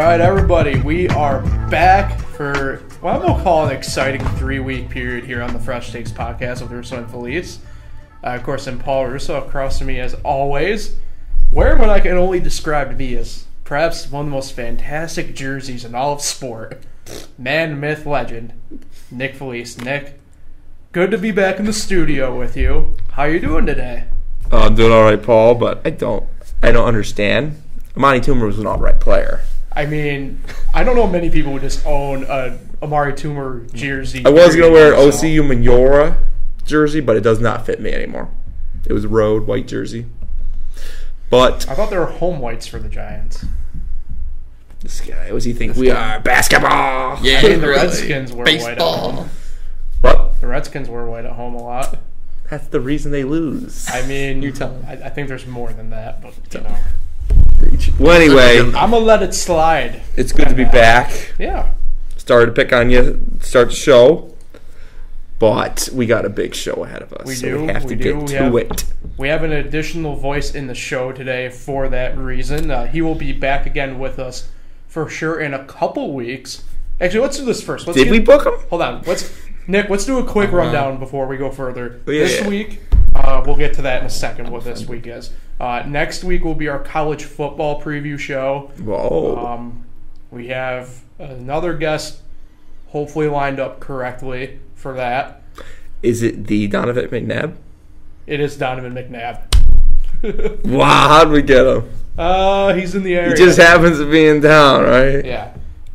right, everybody, we are back for what I'm going to call an exciting 3-week period here on the Fresh Takes podcast with Russo and Felice. Of course, I'm Paul Russo, across from me as always, wearing what I can only describe me as perhaps one of the most fantastic jerseys in all of sport. Man, myth, legend, Nick Felice. Nick, good to be back in the studio with you. How you doing today? I'm doing all right, Paul, but I don't understand. Amani Toomer was an all-right player. I mean, I don't know many people who just own a Amari Toomer jersey. I was going to wear an OCU Manyora jersey, but it does not fit me anymore. It was a road white jersey. But I thought there were home whites for the Giants. This guy, what does he think we are? Basketball! Yeah, I mean, the Redskins wear white at home. What? The Redskins wear white at home a lot. That's the reason they lose. I mean, You tell me. I think there's more than that, but, you know. Well, anyway, I'm going to let it slide. it's good to be back. Yeah. Started to pick on you, start the show, but we got a big show ahead of us. We so do. we have to get to it. We have an additional voice in the show today for that reason. He will be back again with us for sure in a couple weeks. Actually, let's do this first. Did we book him? Hold on. Nick, let's do a quick rundown before we go further. Oh, yeah, This yeah. week, we'll get to that in a second, what this week is. Next week will be our college football preview show. Whoa. We have another guest hopefully lined up correctly for that. Is it the Donovan McNabb? It is Donovan McNabb. Wow, how'd we get him? He's in the area. He just happens to be in town, right? Yeah.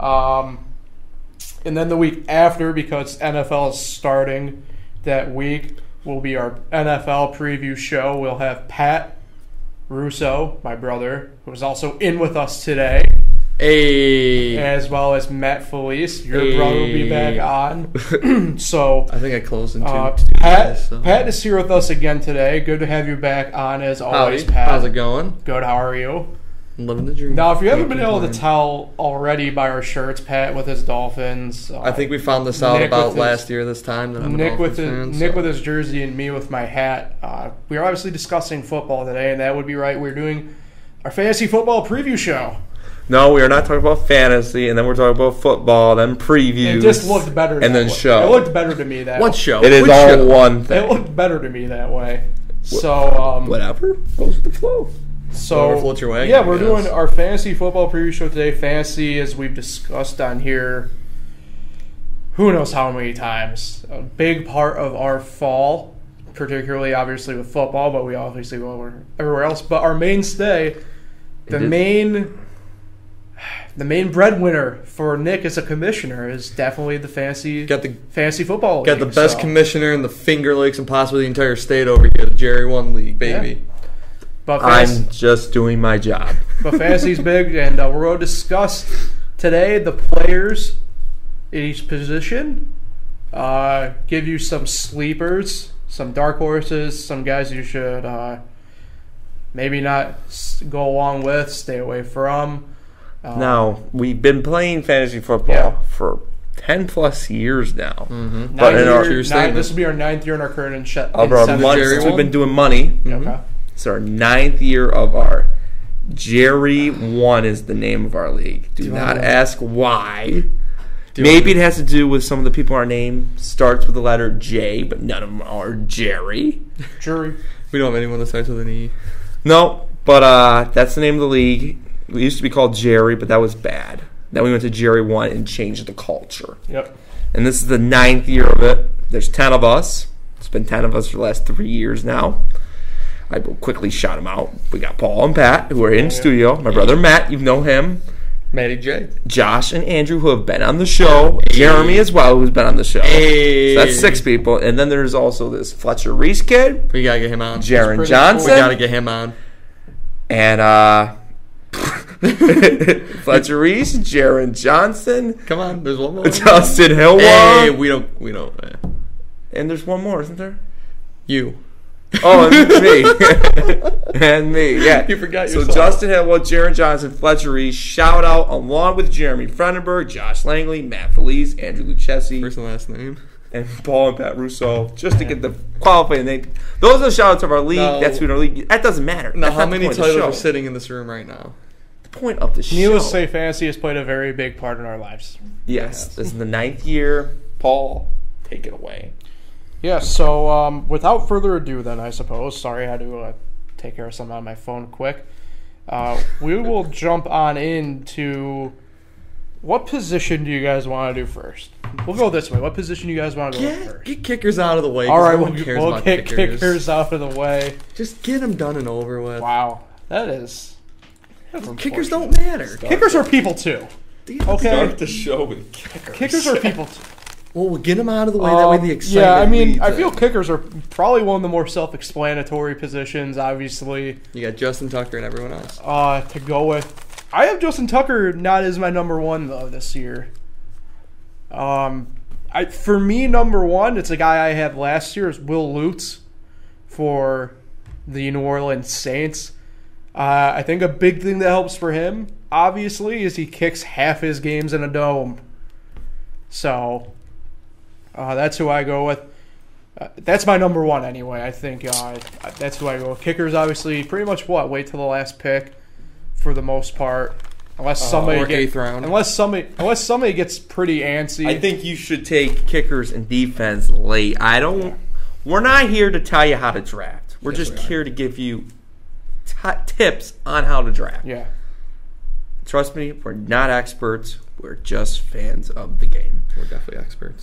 And then the week after, because NFL is starting that week, will be our NFL preview show. We'll have Pat Russo, my brother, who is also in with us today, Hey. as well as Matt Felice. Your brother will be back on. So I think I closed in two. Pat is here with us again today. Good to have you back on as always, Howdy. Pat. How's it going? Good. How are you? I'm living the dream. Now, if you haven't Can't been able to complain. tell already by our shirts, Pat with his Dolphins. I think we found this out Nick about with his- last year this time. That I'm Nick a with Dolphins his fan, Nick so. with his jersey and me with my hat. We are obviously discussing football today, and that would be right. We're doing our fantasy football preview show. No, we are not talking about fantasy, and then we're talking about football, then previews. It just looked better. And that then way. show. It looked better to me that What way. show? It is Which all show? one It thing. looked better to me that way. So, Whatever. Goes with the flow. Whatever floats your wagon, yeah, I we're guess. doing our fantasy football preview show today. Fantasy, as we've discussed on here, who knows how many times. A big part of our fall, particularly obviously with football, but we obviously go everywhere else. But our mainstay, the main breadwinner for Nick as a commissioner is definitely the fantasy football Got the league, best so. commissioner in the Finger Lakes and possibly the entire state over here, the Jerry One League, baby. But I'm just doing my job. But fantasy's big, and we're going to discuss today the players in each position, give you some sleepers, some dark horses, some guys you should maybe not go along with, stay away from. Now, we've been playing fantasy football Yeah. for 10 plus years now. Mm-hmm. But in our- This will be our 9th year in our current Of our incentive. months Jerry since we've one? been doing money. Okay. It's our 9th year of our Jerry One is the name of our league. Do you not wanna- ask why. Do you Maybe it has to do with some of the people our name starts with the letter J, but none of them are Jerry. Jury. We don't have anyone that starts with an E. No, but that's the name of the league. We used to be called Jerry, but that was bad. Then we went to Jerry One and changed the culture. Yep. And this is the 9th year of it. There's 10 of us. It's been 10 of us for the last 3 years now. I will quickly shout them out. We got Paul and Pat, who are in studio. My brother Matt, you know him. Matty J. Josh and Andrew, who have been on the show. Jeremy as well, who's been on the show. Hey. So that's 6 people. And then there's also this Fletcher Reese kid, We gotta get him on. Jaron pretty Johnson, We gotta get him on. and Fletcher Reese, Jaron Johnson, Come on, there's one more. Justin Hillward. Hey, we don't. And there's one more, isn't there? You. Oh, and me. And me, yeah. You forgot So yourself. Justin Hillwell, Jaron Johnson, Fletcher Reese, shout out along with Jeremy Frenenberg, Josh Langley, Matt Felice, Andrew Lucchesi, First and last name. and Paul and Pat Russo, just to get the qualifying name. Those are the shout outs of our league. No. That's who in our league. That doesn't matter. Now, That's how not the many point of the titles show. are sitting in this room right now? point of the show. Needless to say, fantasy has played a very big part in our lives. Yes, this is the 9th year. Paul, take it away. Yeah, so without further ado then, I suppose. Sorry, I had to take care of something on my phone quick. We will jump on into what position do you guys want to do first? We'll go this way. What position do you guys want to go with first? Get kickers out of the way. All right, no one cares we'll about get kickers out of the way. Just get them done and over with. Wow, that's Kickers unfortunate. don't matter. Kickers are people too. Okay. Start the show with kickers. Kickers are people too. Well, we'll get them out of the way. That way the excitement Yeah, I mean, I leads feel in. kickers are probably one of the more self-explanatory positions, obviously, You got Justin Tucker and everyone else. to go with. I have Justin Tucker not as my number one, though, this year. For me, number one, it's a guy I had last year, is Will Lutz for the New Orleans Saints. I think a big thing that helps for him, obviously, is he kicks half his games in a dome. So, that's who I go with. That's my number one anyway. I think that's who I go with. Kickers, obviously, pretty much wait till the last pick for the most part. Unless somebody or gets 8th round. unless somebody gets pretty antsy. I think you should take kickers and defense late. We're not here to tell you how to draft. We're Yes, just we are. here to give you tips on how to draft. Yeah. Trust me, we're not experts. We're just fans of the game. We're definitely experts.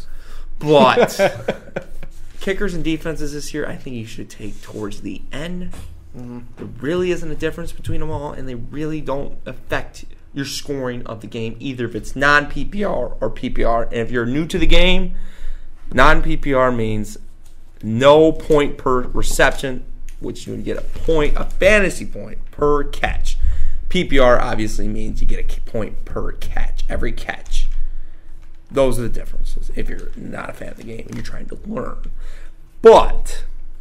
But kickers and defenses this year, I think you should take towards the end. There really isn't a difference between them all, and they really don't affect your scoring of the game, either if it's non-PPR or PPR. And if you're new to the game, non-PPR means no point per reception, which you would get a fantasy point per catch. PPR obviously means you get a point per catch, every catch. Those are the differences if you're not a fan of the game and you're trying to learn. But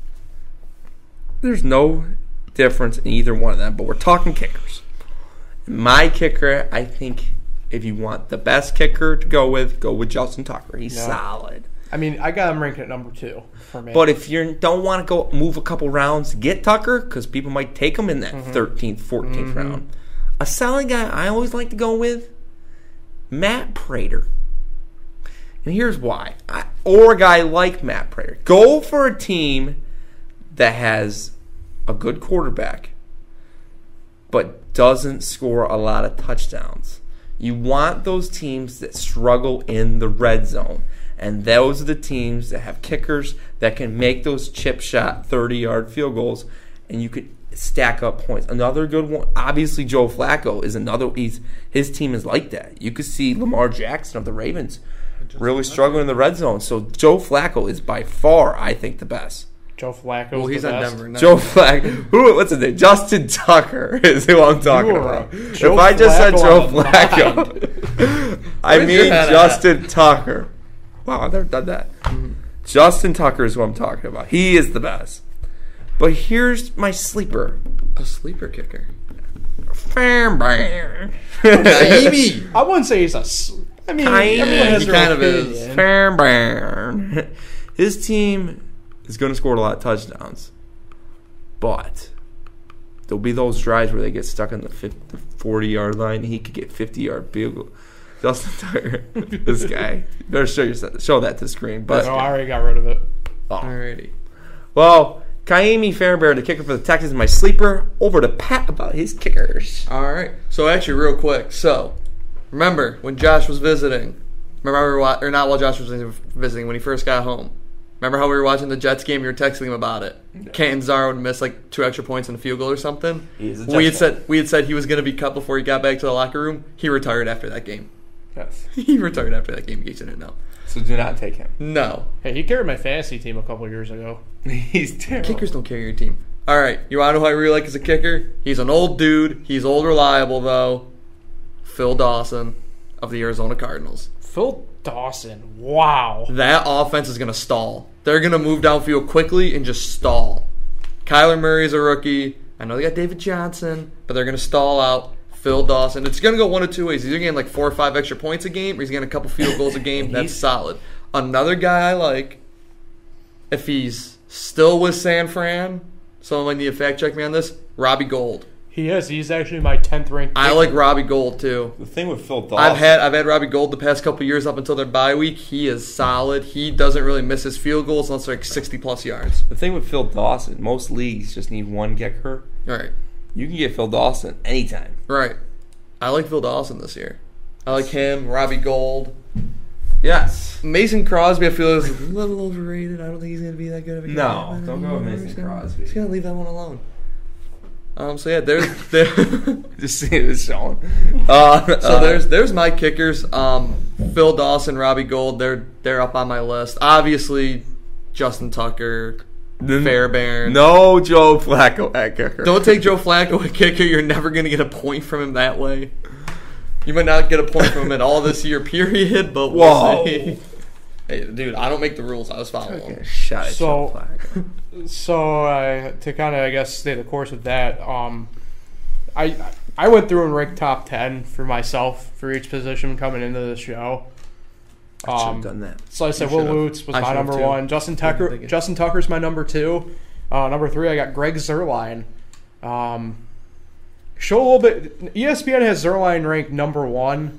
there's no difference in either one of them, but we're talking kickers. My kicker, I think if you want the best kicker to go with Justin Tucker. He's solid. I mean, I got him ranked at number 2 for me. But if you don't want to go move a couple rounds to get Tucker, because people might take him in that 13th, 14th round, a solid guy I always like to go with, Matt Prater. And here's why. Or a guy like Matt Prater. Go for a team that has a good quarterback, but doesn't score a lot of touchdowns. You want those teams that struggle in the red zone. And those are the teams that have kickers that can make those chip shot 30-yard field goals, and you could stack up points. Another good one, obviously Joe Flacco is another. His team is like that. You could see Lamar Jackson of the Ravens really struggling in the red zone. So Joe Flacco is by far, I think, the best. Joe Flacco. Well, he's the on best. Denver now. Joe Flacco. What's his name? Justin Tucker is who I'm talking You are about. Joe If I just said Flacco Joe on the Flacco, I Where's your mean head at? Justin Tucker. Wow, I've never done that. Justin Tucker is who I'm talking about. He is the best. But here's my sleeper. A sleeper kicker. Fairbairn. Amy. I wouldn't say he's I mean, everyone has he their kind of opinion. is. Fairbairn. His team is going to score a lot of touchdowns. But there'll be those drives where they get stuck on the 40-yard line. He could get 50-yard field goal. Justin Tucker, this guy. You better show that to the screen. But No, I already got rid of it. Alrighty. well, Kaimi Fairbairn, the kicker for the Texans, is my sleeper. Over to Pat about his kickers. All right. So actually, real quick. So remember when Josh was visiting? Remember or not while Josh was visiting when he first got home? Remember how we were watching the Jets game? You were texting him about it. Catanzaro would miss like 2 extra points in a field goal or something. We had said he was going to be cut before he got back to the locker room. He retired after that game. Yes. He retired after that game. In case you didn't know. So do not take him. No. Hey, he carried my fantasy team a couple years ago. He's terrible. Kickers don't carry your team. All right. You want to know who I really like as a kicker? He's an old dude. He's old reliable, though. Phil Dawson of the Arizona Cardinals. Phil Dawson. Wow. That offense is going to stall. They're going to move downfield quickly and just stall. Kyler Murray's a rookie. I know they got David Johnson, but they're going to stall out Phil Dawson. It's going to go one of two ways. He's either getting like 4 or 5 extra points a game, or he's getting a couple field goals a game. That's solid. Another guy I like, if he's still with San Fran, someone might need to fact check me on this, Robbie Gould. He is. He's actually my 10th ranked. I like Robbie Gould too. The thing with Phil Dawson, I've had Robbie Gould the past couple years up until their bye week. He is solid. He doesn't really miss his field goals unless they're like 60+ yards. the thing with Phil Dawson, most leagues just need one kicker. Right. You can get Phil Dawson anytime. Right. I like Phil Dawson this year. I like him, Robbie Gould. Yes. Mason Crosby, I feel, is a little overrated. I don't think he's going to be that good of a guy. No, don't go with Mason Crosby. He's going to leave that one alone. So yeah, there's Just see this showing. there's my kickers. Phil Dawson, Robbie Gould, they're up on my list. Obviously, Justin Tucker, Fairbairn. No Joe Flacco at kicker. Don't take Joe Flacco at kicker. You're never going to get a point from him that way. You might not get a point from him at all this year, period. But we'll see. Hey, dude, I don't make the rules. I was following. Shot at So- Joe Flacco. So to kind of, I guess, stay the course with that, I went through and ranked top 10 for myself for each position coming into the show. I should have done that. So I said You Will should've. Lutz was I my should've number too. one. Justin Tucker's my number 2. Number 3, I got Greg Zuerlein. Show a little bit. ESPN has Zuerlein ranked number 1.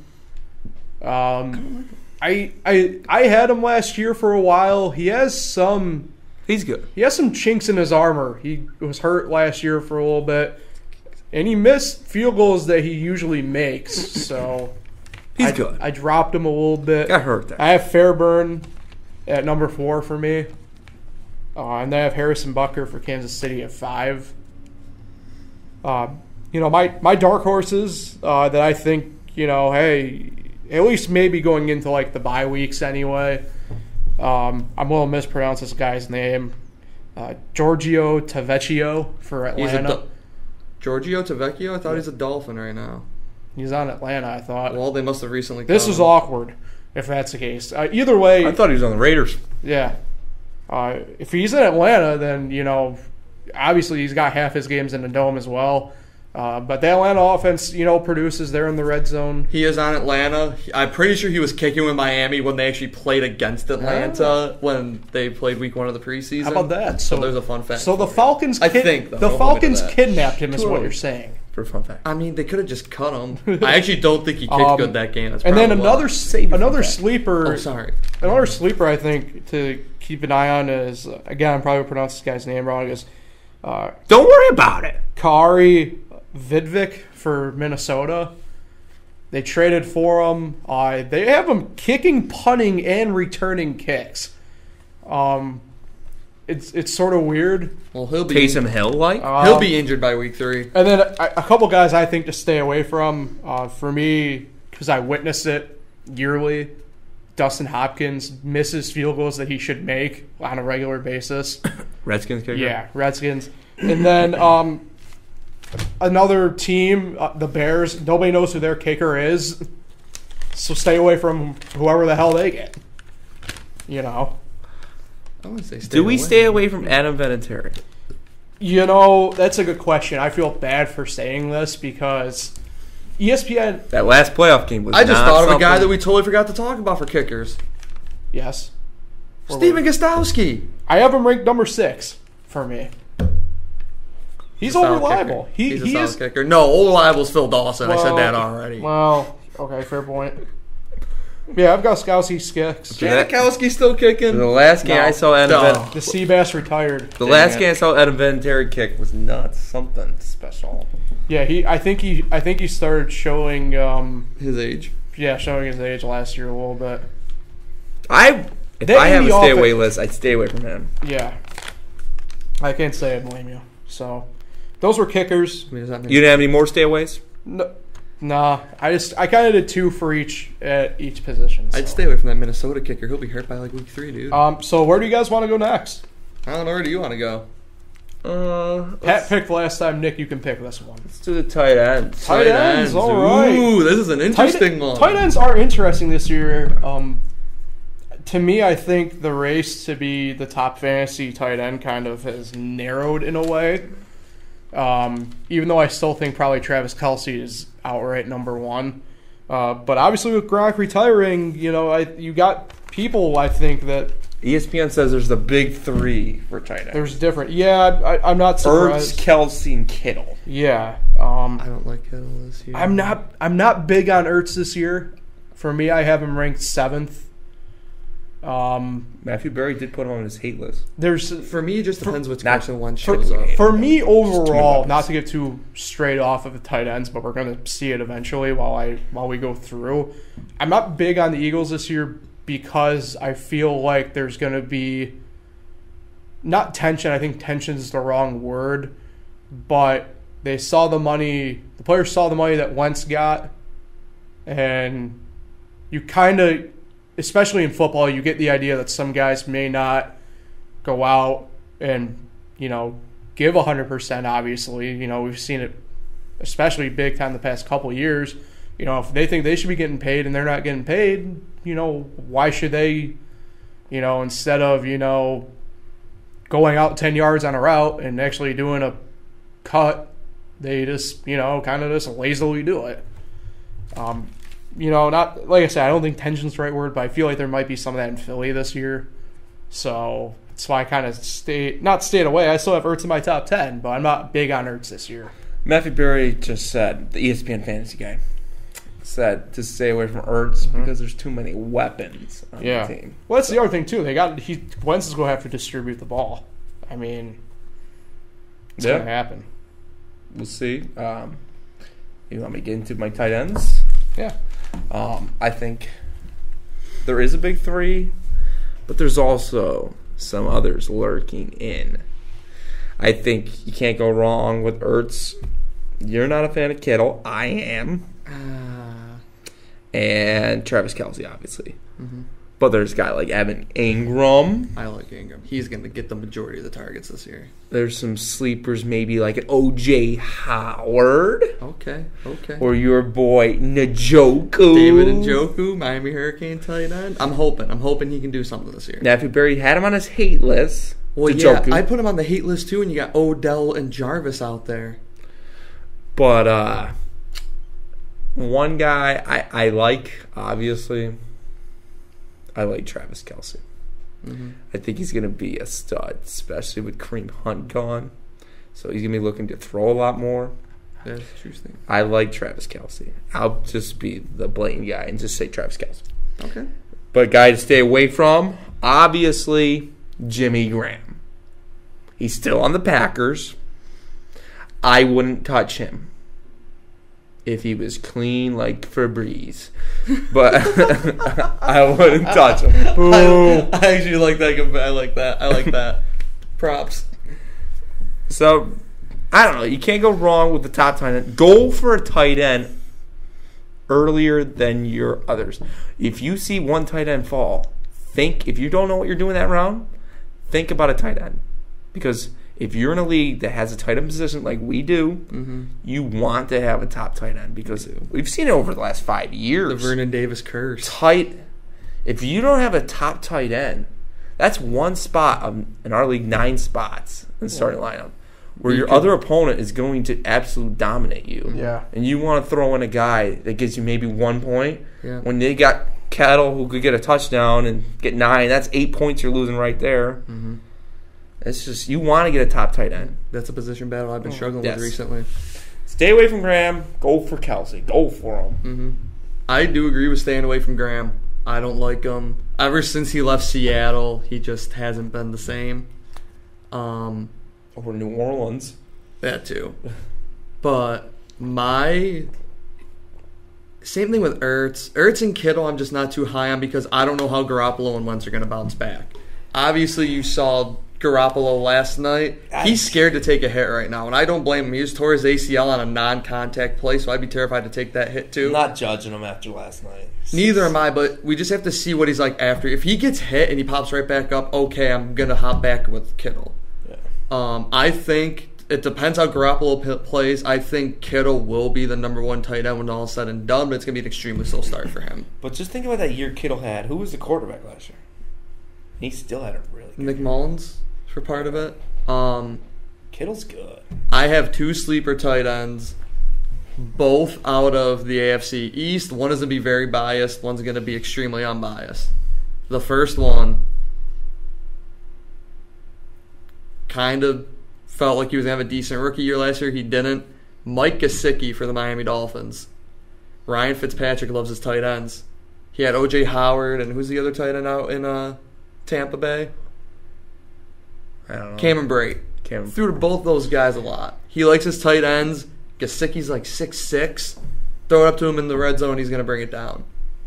I had him last year for a while. He has some chinks in his armor. He was hurt last year for a little bit, and he missed field goals that he usually makes. So He's good. I dropped him a little bit. Got hurt there. I have Fairbairn at number 4 for me, and then I have Harrison Butker for Kansas City at 5. My dark horses that I think, hey, at least maybe going into like the bye weeks anyway. I'm going to mispronounce this guy's name. Giorgio Tavecchio for Atlanta. Giorgio Tavecchio? I thought he's a Dolphin right now. He's on Atlanta, I thought. Well, they must have recently. This cut is him. awkward if that's the case. Either way, I thought he was on the Raiders. yeah. If he's in Atlanta, then, obviously he's got half his games in the dome as well. But the Atlanta offense, produces there in the red zone. He is on Atlanta. I'm pretty sure he was kicking with Miami when they actually played against Atlanta when they played week 1 of the preseason. How about that? So there's a fun fact. So the for you. Falcons, I think, though. the Don't hold me to Falcons that. kidnapped him, is Too what early. you're saying. For a fun fact. I mean, they could have just cut him. I actually don't think he kicked good that game. That's And then probably another why. another sleeper. Oh, sorry. Another sleeper I think to keep an eye on is, again, I'm probably pronouncing this guy's name wrong, is Don't worry about it. Kari Vidvik for Minnesota. They traded for him. They have him kicking, punting, and returning kicks. It's sort of weird. Well, he'll be Taysom Hill, like? he'll be injured by week 3. And then a couple guys I think to stay away from. For me, because I witness it yearly, Dustin Hopkins misses field goals that he should make on a regular basis. Redskins kicker? Yeah, Redskins. And then another team, the Bears, nobody knows who their kicker is. So stay away from whoever the hell they get. I wouldn't say Do we stay away from Adam Vinatieri? That's a good question. I feel bad for saying this because ESPN, That last playoff game was I just not thought of a guy something- that we totally forgot to talk about for kickers. yes. Steven Gostowski. I have him ranked number 6 for me. He's all Solid reliable. kicker. He He's a he solid is. kicker. No, all reliable is Phil Dawson. I said Well, that already. Well, okay, fair point. Yeah, I've got Skowski's kicks. Janikowski's still kicking. The last game No. I saw Adam No. Vin- The Seabass retired. The last game I saw Adam Vinatieri kick was not something special. Yeah, I think he started showing His age. showing his age last year a little bit. If They I have in a the stay offense- away list, I'd stay away from him. Yeah. I can't say I blame you. So those were kickers. I mean, does that mean You didn't have any more stayaways? No, nah, I kind of did 2 for each at each position. So. I'd stay away from that Minnesota kicker. He'll be hurt by like week 3, dude. So where do you guys want to go next? I don't know. Where do you want to go? Pat picked last time. Nick, you can pick this one. Let's do the tight ends. Tight ends, all right. Ooh, this is an interesting one. Tight ends are interesting this year. To me, I think the race to be the top fantasy tight end kind of has narrowed in a way. Even though I still think probably Travis Kelce is outright number 1. But obviously with Gronk retiring, you got people I think that ESPN says there's the big three for tight ends. There's different. Yeah, I'm not surprised. Ertz, Kelsey, and Kittle. Yeah. I don't like Kittle this year. I'm not big on Ertz this year. For me, I have him ranked 7th. Matthew Berry did put him on his hate list. For me, it just depends which not- Carson Wentz for- shows up. For me, overall, weapons. not to get too straight off of the tight ends, but we're going to see it eventually while we go through. I'm not big on the Eagles this year because I feel like there's going to be not tension. I think tension is the wrong word, but they saw the money. The players saw the money that Wentz got, and you kind of, especially in football, you get the idea that some guys may not go out and, give 100%, obviously. We've seen it especially big time the past couple of years. If they think they should be getting paid and they're not getting paid, why should they, instead of, going out 10 yards on a route and actually doing a cut, they just, kind of just lazily do it. Not like I said, I don't think tension's the right word, but I feel like there might be some of that in Philly this year. So that's why I kind of stayed away. I still have Ertz in my top 10, but I'm not big on Ertz this year. Matthew Berry just said, the ESPN fantasy guy, said to stay away from Ertz because there's too many weapons on the team. Well, that's the other thing, too. Wentz is going to have to distribute the ball. I mean, it's going to happen. We'll see. You want me to get into my tight ends? Yeah. I think there is a big three, but there's also some others lurking in. I think you can't go wrong with Ertz. You're not a fan of Kittle. I am. And Travis Kelce, obviously. Mm-hmm. But there's a guy like Evan Ingram. I like Ingram. He's going to get the majority of the targets this year. There's some sleepers, maybe like an O.J. Howard. Okay. Or your boy Njoku. David Njoku, Miami Hurricane tight end. I'm hoping he can do something this year. Now, if Barry had him on his hate list, well, Njoku. yeah, I put him on the hate list too, and you got Odell and Jarvis out there. But one guy I like, obviously, I like Travis Kelce. Mm-hmm. I think he's going to be a stud, especially with Kareem Hunt gone. So he's going to be looking to throw a lot more. That's interesting. I like Travis Kelce. I'll just be the blatant guy and just say Travis Kelce. Okay. But guy to stay away from, obviously, Jimmy Graham. He's still on the Packers. I wouldn't touch him if he was clean like Febreze. But I wouldn't touch him. I actually like that. I like that. Props. So, I don't know. You can't go wrong with the top tight end. Go for a tight end earlier than your others. If you see one tight end fall, if you don't know what you're doing that round, think about a tight end. Because if you're in a league that has a tight end position like we do, you want to have a top tight end because we've seen it over the last 5 years. The Vernon Davis curse. If you don't have a top tight end, that's one spot in our league, 9 spots in the starting lineup, where your other opponent is going to absolutely dominate you. Yeah. And you want to throw in a guy that gives you maybe 1 point. Yeah. When they got Kettle who could get a touchdown and get 9, that's 8 points you're losing right there. Mm-hmm. It's just, you want to get a top tight end. That's a position battle I've been struggling Yes. with recently. Stay away from Graham. Go for Kelce. Go for him. Mm-hmm. I do agree with staying away from Graham. I don't like him. Ever since he left Seattle, he just hasn't been the same. Or New Orleans. That too. But same thing with Ertz. Ertz and Kittle I'm just not too high on because I don't know how Garoppolo and Wentz are going to bounce back. Obviously, you saw Garoppolo last night. He's scared to take a hit right now, and I don't blame him. He just tore his ACL on a non-contact play, so I'd be terrified to take that hit too. I'm not judging him after last night. Neither am I, but we just have to see what he's like after. If he gets hit and he pops right back up, okay, I'm going to hop back with Kittle. Yeah. I think it depends how Garoppolo plays. I think Kittle will be the number 1 tight end when all is said and done, but it's going to be an extremely slow start for him. But just think about that year Kittle had. Who was the quarterback last year? He still had a really good Nick Mullins for part of it. Kittle's good. I have 2 sleeper tight ends, both out of the AFC East. One is going to be very biased. One's going to be extremely unbiased. The first one, kind of felt like he was going to have a decent rookie year last year. He didn't. Mike Gesicki for the Miami Dolphins. Ryan Fitzpatrick loves his tight ends. He had O.J. Howard, and who's the other tight end out in Tampa Bay? I don't know. Cameron Brate. Threw to both those guys a lot. He likes his tight ends. Gesicki's like 6'6". Throw it up to him in the red zone, he's going to bring it down.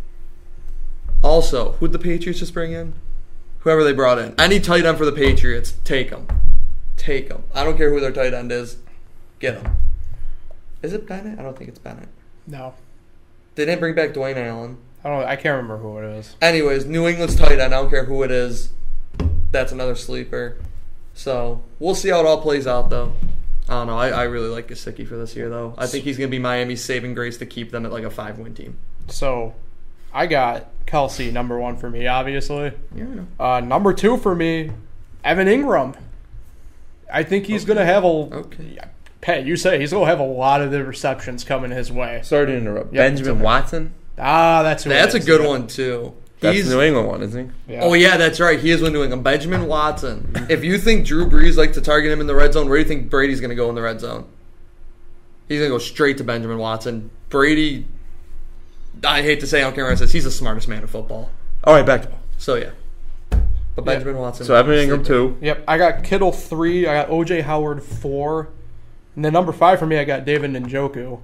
Also, who'd the Patriots just bring in? Whoever they brought in. Any tight end for the Patriots, take them. Take them. I don't care who their tight end is. Get them. Is it Bennett? I don't think it's Bennett. No. They didn't bring back Dwayne Allen. I can't remember who it is. Anyways, New England's tight end. I don't care who it is. That's another sleeper. So, we'll see how it all plays out, though. I don't know. I really like Gesicki for this year, though. I think he's going to be Miami's saving grace to keep them at like a 5-win team. So, I got Kelsey, number 1 for me, obviously. Yeah, I know. Number 2 for me, Evan Ingram. I think he's going to have Pat, you say he's going to have a lot of the receptions coming his way. Sorry to interrupt. Yep, Benjamin Watson? That's who That's it a is. good one, too. That's the New England one, isn't he? Yeah. Oh, yeah, that's right. He is with New England. Benjamin Watson. If you think Drew Brees likes to target him in the red zone, where do you think Brady's going to go in the red zone? He's going to go straight to Benjamin Watson. Brady, I hate to say, I don't care what it says, he's the smartest man in football. All right, back to ball. So, yeah. But Benjamin Watson. So Evan Ingram 2. Yep, I got Kittle 3. I got O.J. Howard 4. And then number 5 for me, I got David Njoku.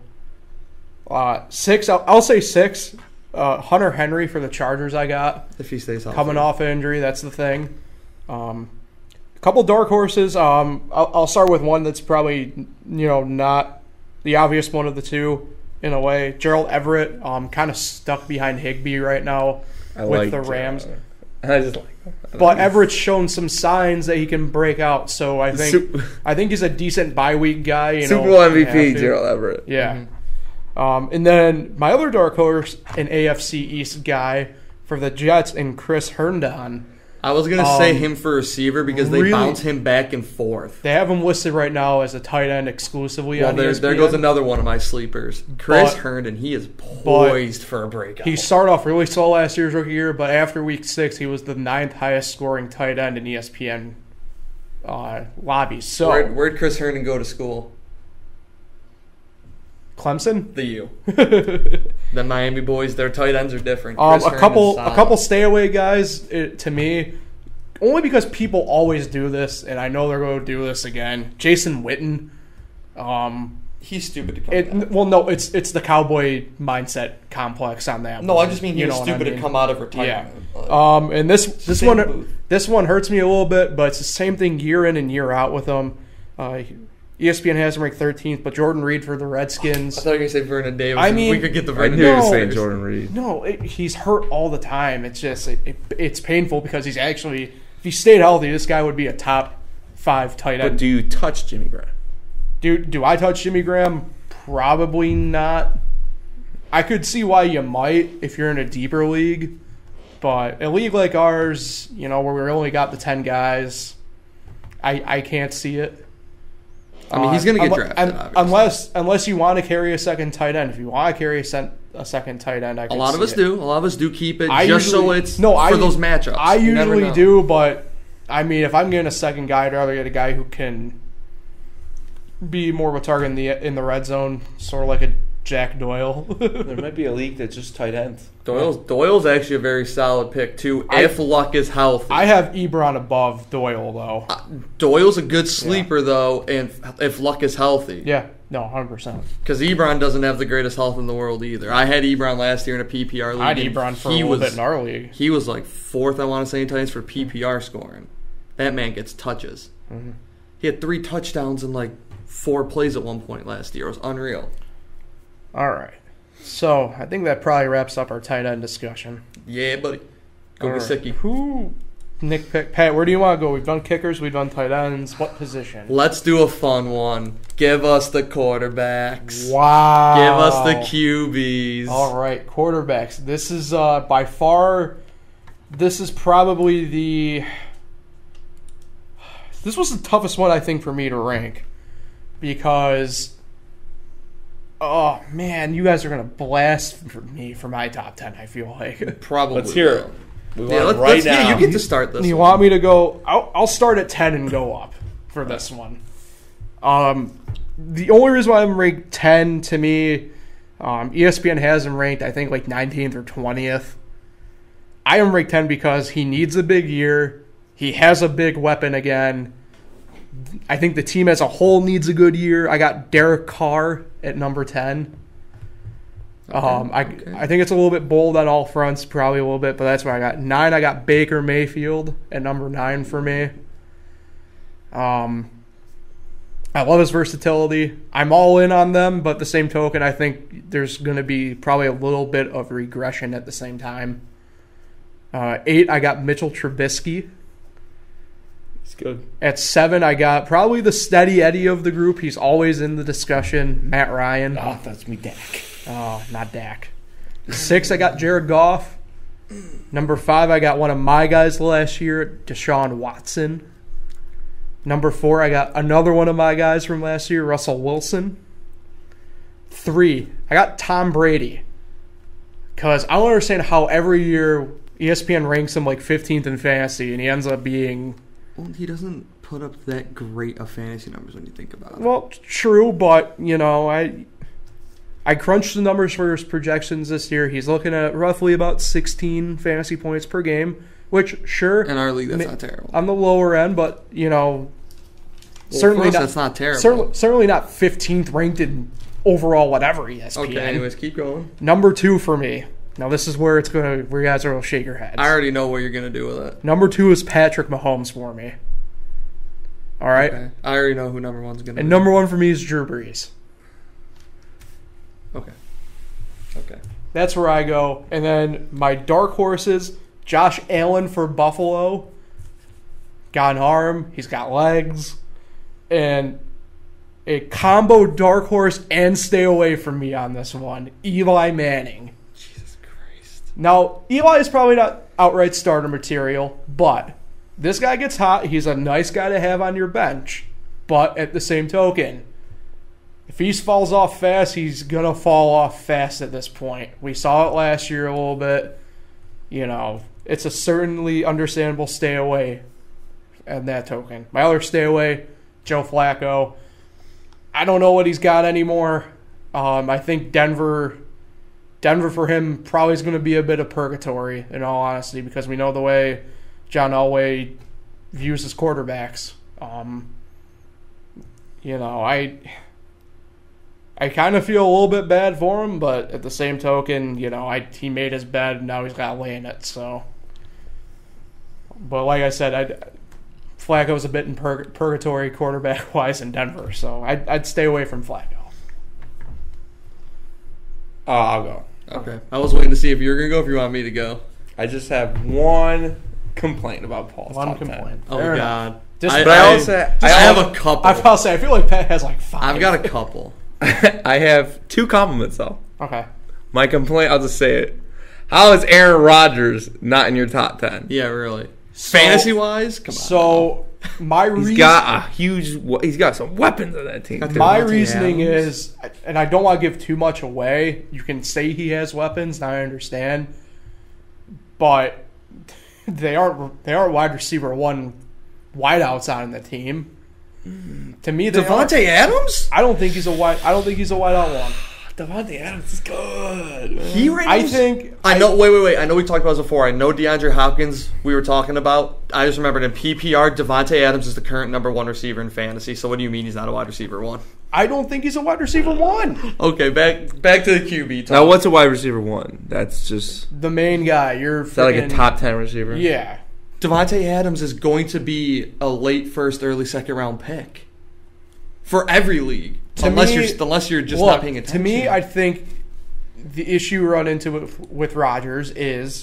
6, I'll say 6. Hunter Henry for the Chargers I got. If he stays healthy. Coming off an injury, that's the thing. A couple dark horses. I'll start with one that's probably, not the obvious one of the two in a way. Gerald Everett, kind of stuck behind Higbee right now with the Rams. I just like him. But Everett's shown some signs that he can break out, so I think he's a decent bye week guy. Super Bowl MVP, Gerald Everett. Yeah. Mm-hmm. And then my other dark horse, an AFC East guy for the Jets, and Chris Herndon. I was going to say him for receiver because they really, bounce him back and forth. They have him listed right now as a tight end exclusively on ESPN. There goes another one of my sleepers. Chris Herndon, he is poised for a breakout. He started off really slow last year's rookie year, but after week 6, he was the 9th highest scoring tight end in ESPN lobbies. So Where'd Chris Herndon go to school? Clemson? The U. The Miami boys, their tight ends are different. A couple stay away guys to me, only because people always do this, and I know they're going to do this again. Jason Witten. He's stupid to come back. Well, no, it's the cowboy mindset complex on that. No, I just mean he's stupid to come out of retirement. Yeah. And this one hurts me a little bit, but it's the same thing year in and year out with him. ESPN has him ranked 13th, but Jordan Reed for the Redskins. I thought you were going to say Vernon Davis. I mean, we could get the Vernon Davis. Davis. Saying Jordan Reed. No, he's hurt all the time. It's just it's painful because he's actually, if he stayed healthy, this guy would be a top 5 tight end. But do you touch Jimmy Graham? Do I touch Jimmy Graham? Probably not. I could see why you might if you're in a deeper league, but a league like ours, where we only got the 10 guys, I can't see it. I mean, he's going to get drafted, obviously. Unless you want to carry a second tight end. If you want to carry a second tight end, I can see it. A lot of us do keep it for those matchups. I usually do, but, I mean, if I'm getting a second guy, I'd rather get a guy who can be more of a target in the red zone, sort of like a Jack Doyle. There might be a league that's just tight ends. Doyle's actually a very solid pick, too, if Luck is healthy. I have Ebron above Doyle, though. Doyle's a good sleeper, though, and if Luck is healthy. Yeah, no, 100%. Because Ebron doesn't have the greatest health in the world either. I had Ebron last year in a PPR league. I had Ebron for a little bit in our league. He was like 4th, I want to say, in tight for PPR scoring. That man gets touches. Mm-hmm. He had 3 touchdowns in like 4 plays at one point last year. It was unreal. All right. So, I think that probably wraps up our tight end discussion. Yeah, buddy. Go Gesicki. Who? Nick pick. Pat, where do you want to go? We've done kickers. We've done tight ends. What position? Let's do a fun one. Give us the quarterbacks. Wow. Give us the QBs. All right, quarterbacks. This is by far, this is probably this was the toughest one, I think, for me to rank. Because... oh, man, you guys are going to blast me for my top 10, I feel like. Probably. Let's hear it. We want it right now. Yeah, you get to start this. You want me to go... I'll start at 10 and go up. for this one. The only reason why I'm ranked 10 to me, ESPN has him ranked, I think, like 19th or 20th. I am ranked 10 because he needs a big year. He has a big weapon again. I think the team as a whole needs a good year. I got Derek Carr at number 10. I think it's a little bit bold on all fronts, probably a little bit, but that's why I got 9. I got Baker Mayfield at number 9 for me. I love his versatility. I'm all in on them, but the same token, I think there's going to be probably a little bit of regression at the same time. 8, I got Mitchell Trubisky. It's good. At 7, I got probably the steady Eddie of the group. He's always in the discussion, Matt Ryan. Oh, that's me, Dak. Oh, not Dak. 6, I got Jared Goff. Number 5, I got one of my guys last year, Deshaun Watson. Number 4, I got another one of my guys from last year, Russell Wilson. 3, I got Tom Brady. Because I don't understand how every year ESPN ranks him like 15th in fantasy, and he ends up being... Well, he doesn't put up that great of fantasy numbers when you think about it. Well, true, but, you know, I crunched the numbers for his projections this year. He's looking at roughly about 16 fantasy points per game, which, sure... In our league, that's not terrible. On the lower end, but, you know... Well, certainly for us, not, that's not terrible. Certainly not 15th ranked in overall whatever ESPN. Okay, anyways, keep going. Number 2 for me. Now, this is where where you guys are going to shake your heads. I already know what you're going to do with it. Number 2 is Patrick Mahomes for me. All right? Okay. I already know who number 1's going to be. And number 1 for me is Drew Brees. Okay. That's where I go. And then my dark horses, Josh Allen for Buffalo. Got an arm. He's got legs. And a combo dark horse and stay away from me on this one, Eli Manning. Jesus Christ. Now, Eli is probably not outright starter material, but this guy gets hot. He's a nice guy to have on your bench. But at the same token, if he falls off fast, he's going to fall off fast at this point. We saw it last year a little bit. You know, it's a certainly understandable stay away at that token. My other stay away, Joe Flacco. I don't know what he's got anymore. I think Denver for him probably is going to be a bit of purgatory, in all honesty, because we know the way John Elway views his quarterbacks. You know, I kind of feel a little bit bad for him, but at the same token, you know, he made his bed, and now he's got to lay in it. So, but like I said, Flacco's a bit in purgatory quarterback-wise in Denver, so I'd stay away from Flacco. I'll go. Okay. I was waiting to see if you were going to go, if you want me to go. I just have one complaint about Paul's One top 10. complaint. Oh, Fair God. enough. Just, But I have a couple. I'll say, I feel like Pat has like 5. I've got a couple. I have 2 compliments, though. Okay. My complaint, I'll just say it. How is Aaron Rodgers not in your top 10? Yeah, really. So- Fantasy-wise? Come on. So, my He's got he's got some weapons on that team. too. My Devontae reasoning Adams. is, and I don't want to give too much away, you can say he has weapons, and I understand, but they aren't wide receiver 1 wideouts on the team. To me, Devontae Adams? I don't think he's a wideout 1. Devontae Adams is good. He ranks. I think I know. Wait. I know we talked about this before. I know DeAndre Hopkins. We were talking about. I just remembered in PPR, Devontae Adams is the current number 1 receiver in fantasy. So what do you mean he's not a wide receiver 1? I don't think he's a wide receiver 1. Okay, back to the QB. Talk. Now, what's a wide receiver 1? That's just The main guy. is that like a top 10 receiver? Yeah. Devontae Adams is going to be a late first, early second round pick for every league, unless you're just not paying attention. To me, I think the issue we run into with Rodgers is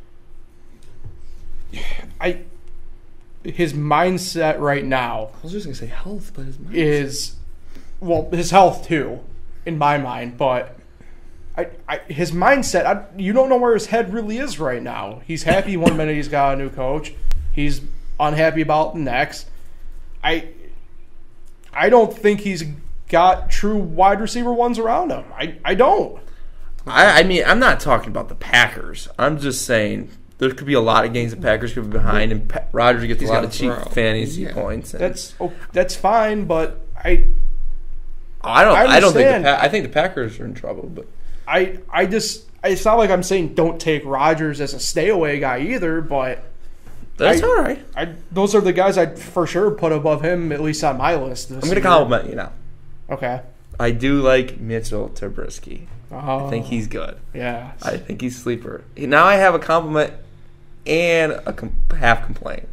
his mindset right now I was just gonna say health, but his mindset. is his health too, in my mind, but. His mindset, you don't know where his head really is right now. He's happy one minute he's got a new coach. He's unhappy about the next. I don't think he's got true wide receiver 1s around him. I don't. I mean, I'm not talking about the Packers. I'm just saying there could be a lot of games the Packers could be behind, and Rodgers gets a lot of cheap throw. fantasy points. And That's fine, but I don't think understand. I think the Packers are in trouble, but I just it's not like I'm saying don't take Rodgers as a stay away guy either, but that's all right. Those are the guys I'd for sure put above him, at least on my list. I'm going to compliment you now. Okay. I do like Mitchell Trubisky. Oh, I think he's good. Yeah. I think he's sleeper. Now I have a compliment and a half complaint.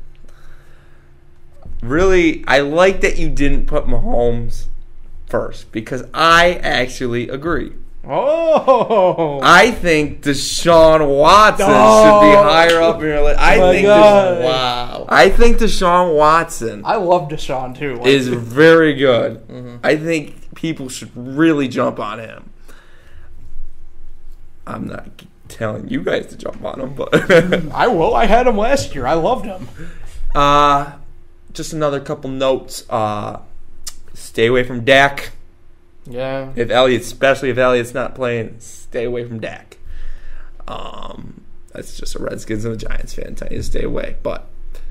Really, I like that you didn't put Mahomes first because I actually agree. Oh. I think Deshaun Watson should be higher up in your list. I think Deshaun Watson I love Deshaun too. is very good. Mm-hmm. I think people should really jump on him. I'm not telling you guys to jump on him, but I will. I had him last year. I loved him. Just another couple notes. Stay away from Dak. Yeah. Especially if Elliott's not playing, stay away from Dak. That's just a Redskins and a Giants fan telling you to stay away. But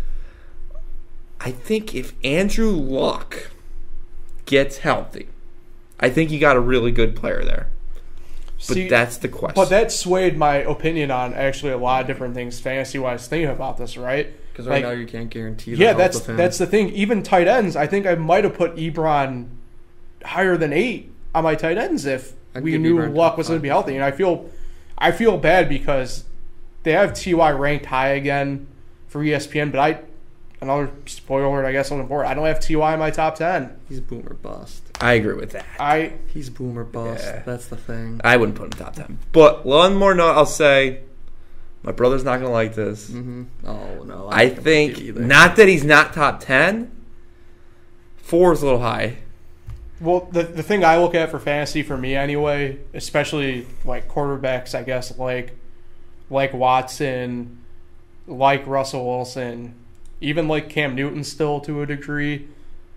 I think if Andrew Luck gets healthy, I think you got a really good player there. But that's the question. But that swayed my opinion on actually a lot of different things fantasy-wise thinking about this, right? Because right now you can't guarantee. Yeah, that's the thing. Even tight ends, I think I might have put Ebron higher than 8 on my tight ends if we knew Luck was going to be healthy. And I feel bad because they have T.Y. ranked high again for ESPN, but another spoiler alert, I guess, on the board. I don't have T.Y. in my top 10. He's boomer bust. I agree with that. He's boomer bust. Yeah. That's the thing. I wouldn't put him top 10. But one more note I'll say, my brother's not going to like this. Mm-hmm. Oh, no. I think, not that he's not top 10, 4 is a little high. Well, the thing I look at for fantasy, for me anyway, especially like quarterbacks, I guess, like Watson, like Russell Wilson, even like Cam Newton still to a degree.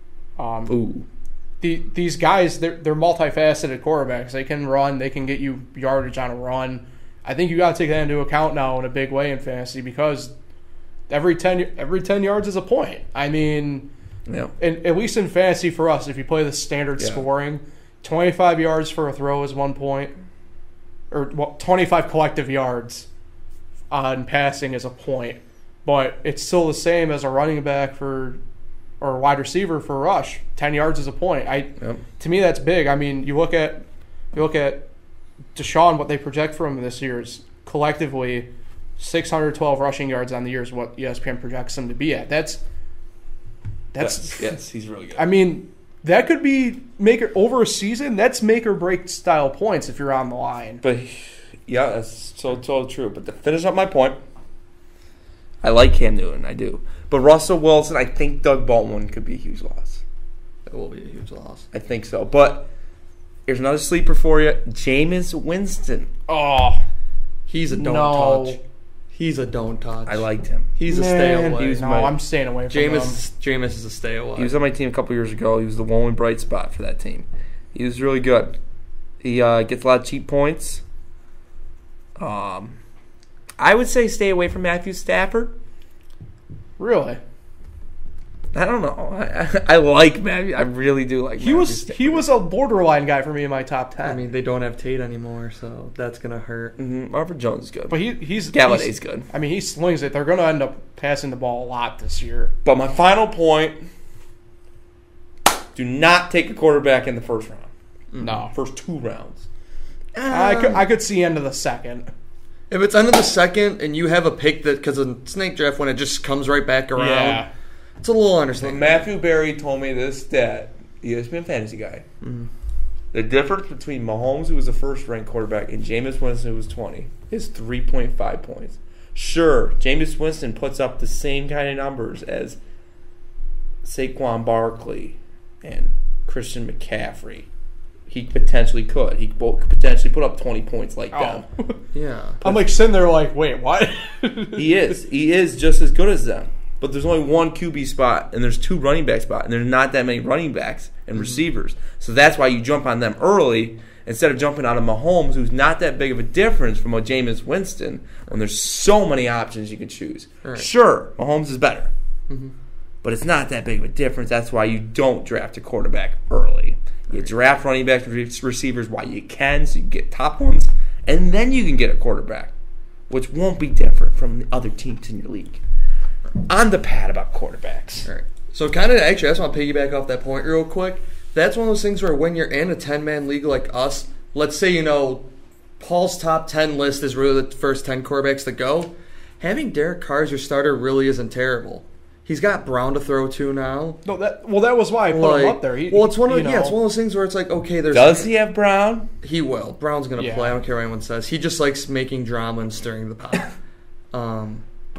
These guys, they're multifaceted quarterbacks. They can run. They can get you yardage on a run. I think you got to take that into account now in a big way in fantasy because every 10 yards is a point. I mean, yeah. And at least in fantasy for us, if you play the standard scoring, 25 yards for a throw is 1 point, or 25 collective yards on passing is a point. But it's still the same as a running back or a wide receiver for a rush. 10 yards is a point. To me, that's big. I mean, you look at Deshaun, what they project for him this year is collectively 612 rushing yards on the year is what ESPN projects him to be at. That's yes, he's really good. I mean, that could be over a season. That's make or break style points if you're on the line. But yeah, that's so true. But to finish up my point, I like Cam Newton, I do. But Russell Wilson, I think Doug Baldwin could be a huge loss. It will be a huge loss. I think so. But here's another sleeper for you, Jameis Winston. Oh, he's a don't touch. He's a don't touch. I liked him. He's a stay away. I'm staying away from him. Jameis is a stay away. He was on my team a couple years ago. He was the only bright spot for that team. He was really good. He gets a lot of cheap points. I would say stay away from Matthew Stafford. Really? I don't know. I like Matthew. I really do like Matthew Stafford. He was a borderline guy for me in my top 10. I mean, they don't have Tate anymore, so that's going to hurt. Mm-hmm. Marvin Jones is good. But he's Galladay's good. I mean, he slings it. They're going to end up passing the ball a lot this year. But my final point, do not take a quarterback in the first round. No. First 2 rounds. I could see end of the second. If it's end of the second and you have a pick that, because of snake draft, when it just comes right back around, it's a little understandable. Matthew Berry told me this stat, ESPN fantasy guy. Mm-hmm. The difference between Mahomes, who was a first-ranked quarterback, and Jameis Winston, who was 20, is 3.5 points. Sure, Jameis Winston puts up the same kind of numbers as Saquon Barkley and Christian McCaffrey. He potentially could. He could potentially put up 20 points like them. Yeah. I'm like sitting there like, wait, what? He is. He is just as good as them. but there's only one QB spot, and there's 2 running back spots, and there's not that many running backs and receivers. So that's why you jump on them early instead of jumping on a Mahomes, who's not that big of a difference from a Jameis Winston, when there's so many options you can choose. Right. Sure, Mahomes is better, but it's not that big of a difference. That's why you don't draft a quarterback early. You draft running backs and receivers while you can, so you get top ones, and then you can get a quarterback, which won't be different from the other teams in your league. On the pad about quarterbacks. All right. So kind of actually, I just want to piggyback off that point real quick. That's one of those things where when you're in a 10-man league like us, let's say, Paul's top 10 list is really the first 10 quarterbacks to go. Having Derek Carr as your starter really isn't terrible. He's got Brown to throw to now. No, that was why I put him up there. It's one of those things where it's like, okay, Does he have Brown? He will. Brown's gonna play. I don't care what anyone says. He just likes making drama and stirring the pot.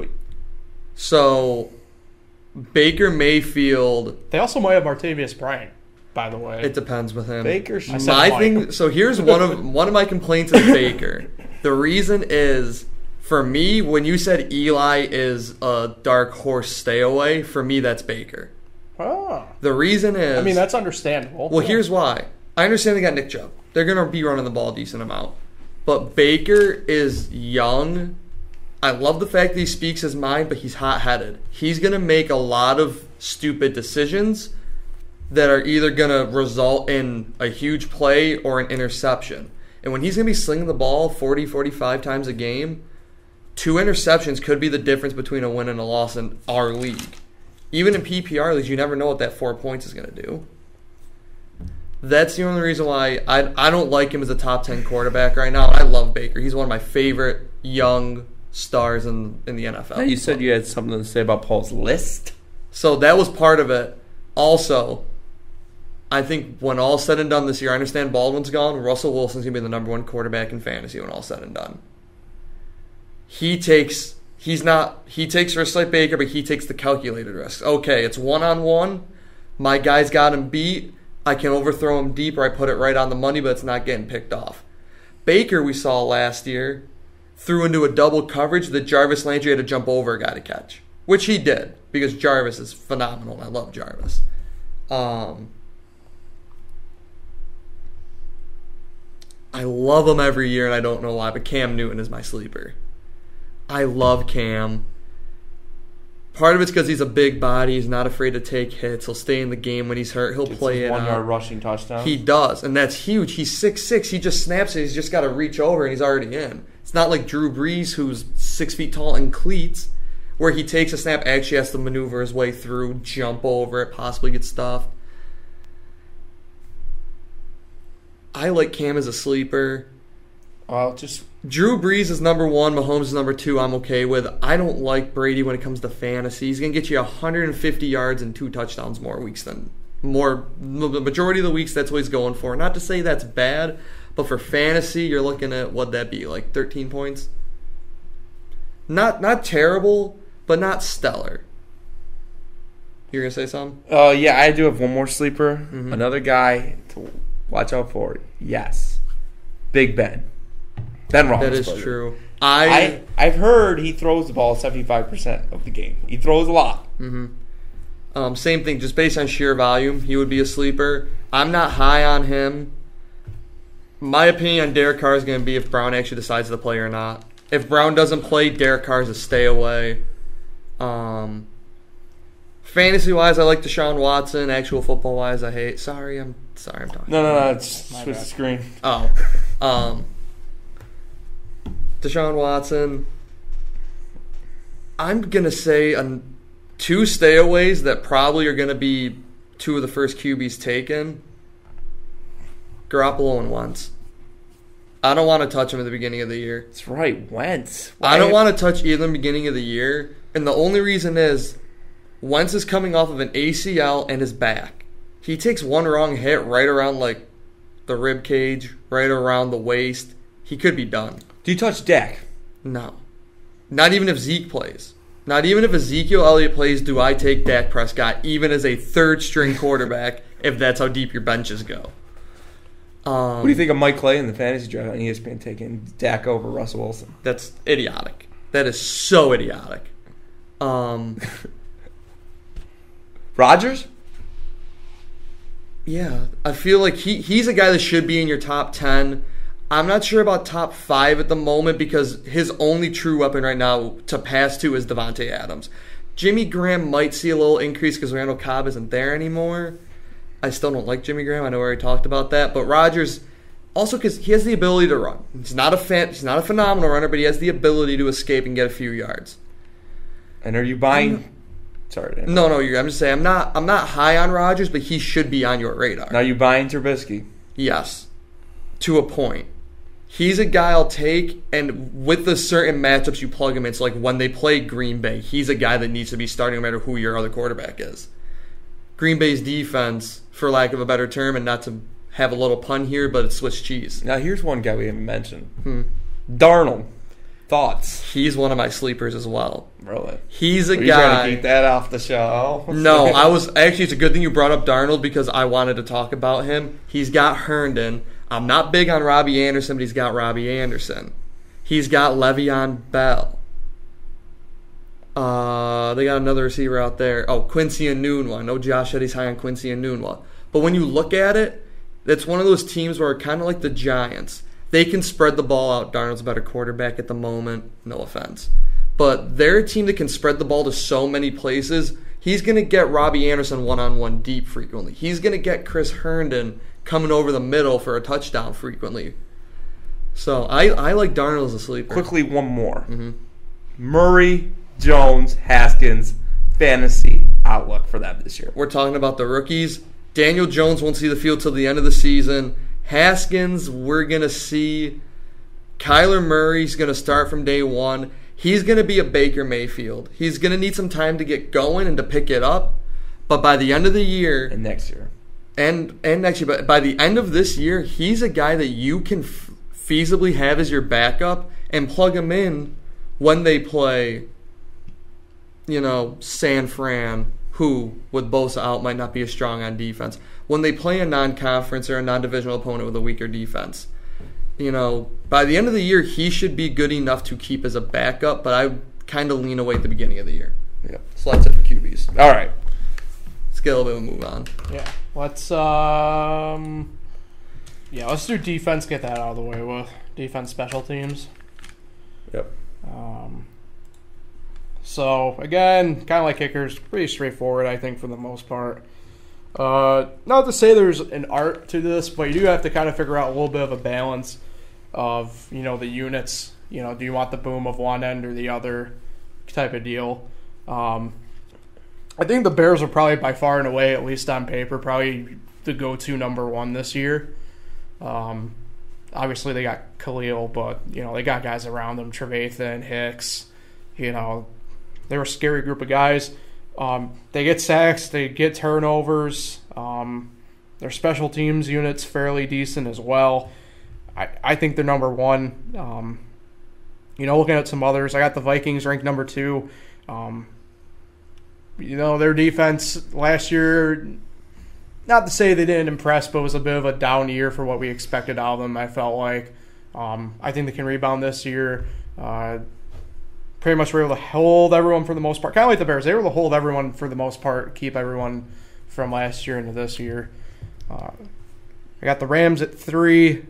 So Baker Mayfield. They also might have Martavius Bryant, by the way. It depends with him. So here's one of my complaints with Baker. The reason is, for me, when you said Eli is a dark horse stay away, for me that's Baker. Oh. The reason is, that's understandable. Well, here's why. I understand they got Nick Chubb. They're gonna be running the ball a decent amount. But Baker is young. I love the fact that he speaks his mind, but he's hot-headed. He's going to make a lot of stupid decisions that are either going to result in a huge play or an interception. And when he's going to be slinging the ball 40, 45 times a game, 2 interceptions could be the difference between a win and a loss in our league. Even in PPR leagues, you never know what that 4 points is going to do. That's the only reason why I don't like him as a top 10 quarterback right now. I love Baker. He's one of my favorite young stars in the NFL. Now you said you had something to say about Paul's list. So that was part of it. Also, I think when all's said and done this year, I understand Baldwin's gone. Russell Wilson's going to be the number 1 quarterback in fantasy when all's said and done. He takes risks like Baker, but he takes the calculated risks. Okay, it's 1-on-1. My guy's got him beat. I can overthrow him deep, or I put it right on the money, but it's not getting picked off. Baker, we saw last year, threw into a double coverage that Jarvis Landry had to jump over a guy to catch, which he did, because Jarvis is phenomenal. I love Jarvis. I love him every year, and I don't know why, but Cam Newton is my sleeper. I love Cam. Part of it's because he's a big body. He's not afraid to take hits. He'll stay in the game when he's hurt. He'll play it 1-yard rushing touchdown. He does, and that's huge. He's 6'6". He just snaps it. He's just got to reach over, and he's already in. It's not like Drew Brees, who's 6 feet tall in cleats, where he takes a snap, actually has to maneuver his way through, jump over it, possibly get stuffed. I like Cam as a sleeper. Drew Brees is number 1, Mahomes is number 2, I'm okay with. I don't like Brady when it comes to fantasy. He's going to get you 150 yards and 2 touchdowns the majority of the weeks, that's what he's going for. Not to say that's bad, but for fantasy, you're looking at, what'd that be, like 13 points? Not terrible, but not stellar. You're going to say something? Yeah, I do have one more sleeper. Mm-hmm. Another guy to watch out for. Yes. Big Ben. Ben Roethlisberger. That is true. I've heard he throws the ball 75% of the game. He throws a lot. Mm-hmm. Same thing, just based on sheer volume, he would be a sleeper. I'm not high on him. My opinion on Derek Carr is going to be if Brown actually decides to play or not. If Brown doesn't play, Derek Carr is a stay away. Fantasy-wise, I like Deshaun Watson. Actual football-wise, I hate. Sorry, I'm talking. No, it's switch the screen. Deshaun Watson. I'm going to say 2 stayaways that probably are going to be 2 of the first QBs taken. Garoppolo and Wentz. I don't want to touch him at the beginning of the year. That's right, Wentz. I don't want to touch either in the beginning of the year. And the only reason is Wentz is coming off of an ACL and his back. He takes one wrong hit right around like the rib cage, right around the waist. He could be done. Do you touch Dak? No. Not even if Zeke plays. Not even if Ezekiel Elliott plays do I take Dak Prescott, even as a third-string quarterback, if that's how deep your benches go. What do you think of Mike Clay in the fantasy draft on ESPN taking Dak over Russell Wilson? That's idiotic. That is so idiotic. Rodgers? Yeah, I feel like he's a guy that should be in your top 10. I'm not sure about top 5 at the moment because his only true weapon right now to pass to is Devontae Adams. Jimmy Graham might see a little increase because Randall Cobb isn't there anymore. I still don't like Jimmy Graham. I know we already talked about that. But Rodgers, also because he has the ability to run. He's not a phenomenal runner, but he has the ability to escape and get a few yards. And are you buying? Sorry, Dan. No. I'm just saying I'm not high on Rodgers, but he should be on your radar. Now you buying Trubisky? Yes, to a point. He's a guy I'll take, and with the certain matchups you plug him in, it's like when they play Green Bay, he's a guy that needs to be starting no matter who your other quarterback is. Green Bay's defense, for lack of a better term, and not to have a little pun here, but it's Swiss cheese. Now here's one guy we haven't mentioned. Darnold. Thoughts? He's one of my sleepers as well. Really? He's a Are you guy. trying to keep that off the show? No, I was actually. It's a good thing you brought up Darnold because I wanted to talk about him. He's got Herndon. I'm not big on Robbie Anderson, but he's got Robbie Anderson. He's got Le'Veon Bell. They got another receiver out there. Oh, Quincy Enunwa. No, Josh said he's high on Quincy Enunwa. But when you look at it, it's one of those teams where kind of like the Giants. They can spread the ball out. Darnold's a better quarterback at the moment. No offense. But they're a team that can spread the ball to so many places. He's going to get Robbie Anderson one-on-one deep frequently. He's going to get Chris Herndon coming over the middle for a touchdown frequently. So I like Darnold as a sleeper. Quickly, one more. Murray, Jones, Haskins, fantasy outlook for them this year. We're talking about the rookies. Daniel Jones won't see the field till the end of the season. Haskins, we're going to see. Kyler Murray's going to start from day one. He's going to be a Baker Mayfield. He's going to need some time to get going and to pick it up. But by the end of the year... And next year. And next year, but by the end of this year, he's a guy that you can feasibly have as your backup and plug him in when they play, San Fran, who, with Bosa out, might not be as strong on defense. When they play a non-conference or a non-divisional opponent with a weaker defense. By the end of the year, he should be good enough to keep as a backup, but I kind of lean away at the beginning of the year. Yep. So that's it for QBs. All right. Let's get a little bit of a move on. Yeah. Let's do defense, get that out of the way with defense special teams. Yep. So, again, kind of like kickers, pretty straightforward, I think, for the most part. Not to say there's an art to this, but you do have to kind of figure out a little bit of a balance of, the units. Do you want the boom of one end or the other type of deal? I think the Bears are probably by far and away, at least on paper, probably the go-to number one this year. Obviously, they got Khalil, but, they got guys around them, Trevathan, Hicks, they're a scary group of guys. They get sacks, they get turnovers. Their special teams unit's fairly decent as well. I think they're number one. Looking at some others, I got the Vikings ranked number 2. Their defense last year, not to say they didn't impress, but it was a bit of a down year for what we expected out of them, I felt like. I think they can rebound this year. Pretty much were able to hold everyone for the most part. Kind of like the Bears. They were able to hold everyone for the most part, keep everyone from last year into this year. I got the Rams at 3.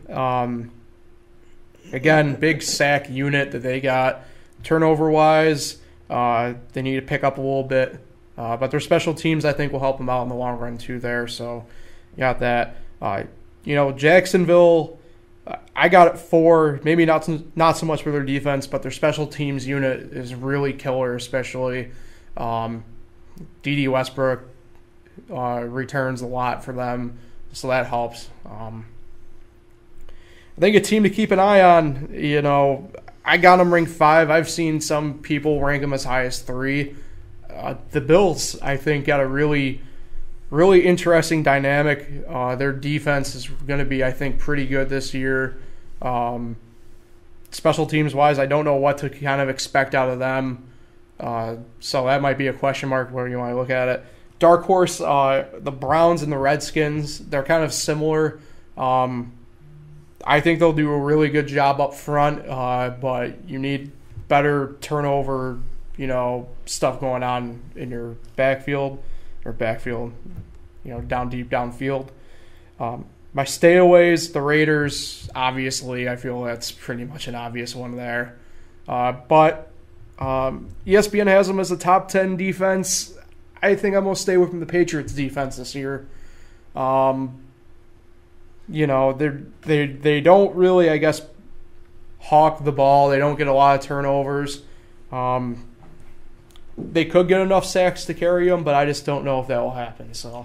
Again, big sack unit that they got. Turnover-wise, they need to pick up a little bit. But their special teams, I think, will help them out in the long run, too, there. So, you got that. Jacksonville, I got it 4. Maybe not so much for their defense, but their special teams unit is really killer, especially. D.D. Westbrook returns a lot for them, so that helps. I think a team to keep an eye on, I got them ranked 5. I've seen some people rank them as high as 3. The Bills, I think, got a really, really interesting dynamic. Their defense is going to be, I think, pretty good this year. Special teams-wise, I don't know what to kind of expect out of them. So that might be a question mark where you want to look at it. Dark horse, the Browns and the Redskins, they're kind of similar. I think they'll do a really good job up front, but you need better turnover, stuff going on in your backfield. or backfield, down deep downfield. My stayaways, the Raiders, obviously, I feel that's pretty much an obvious one there. But ESPN has them as a top 10 defense. I think I'm going to stay away from the Patriots defense this year. They don't really, I guess, hawk the ball. They don't get a lot of turnovers. They could get enough sacks to carry them, but I just don't know if that will happen. So,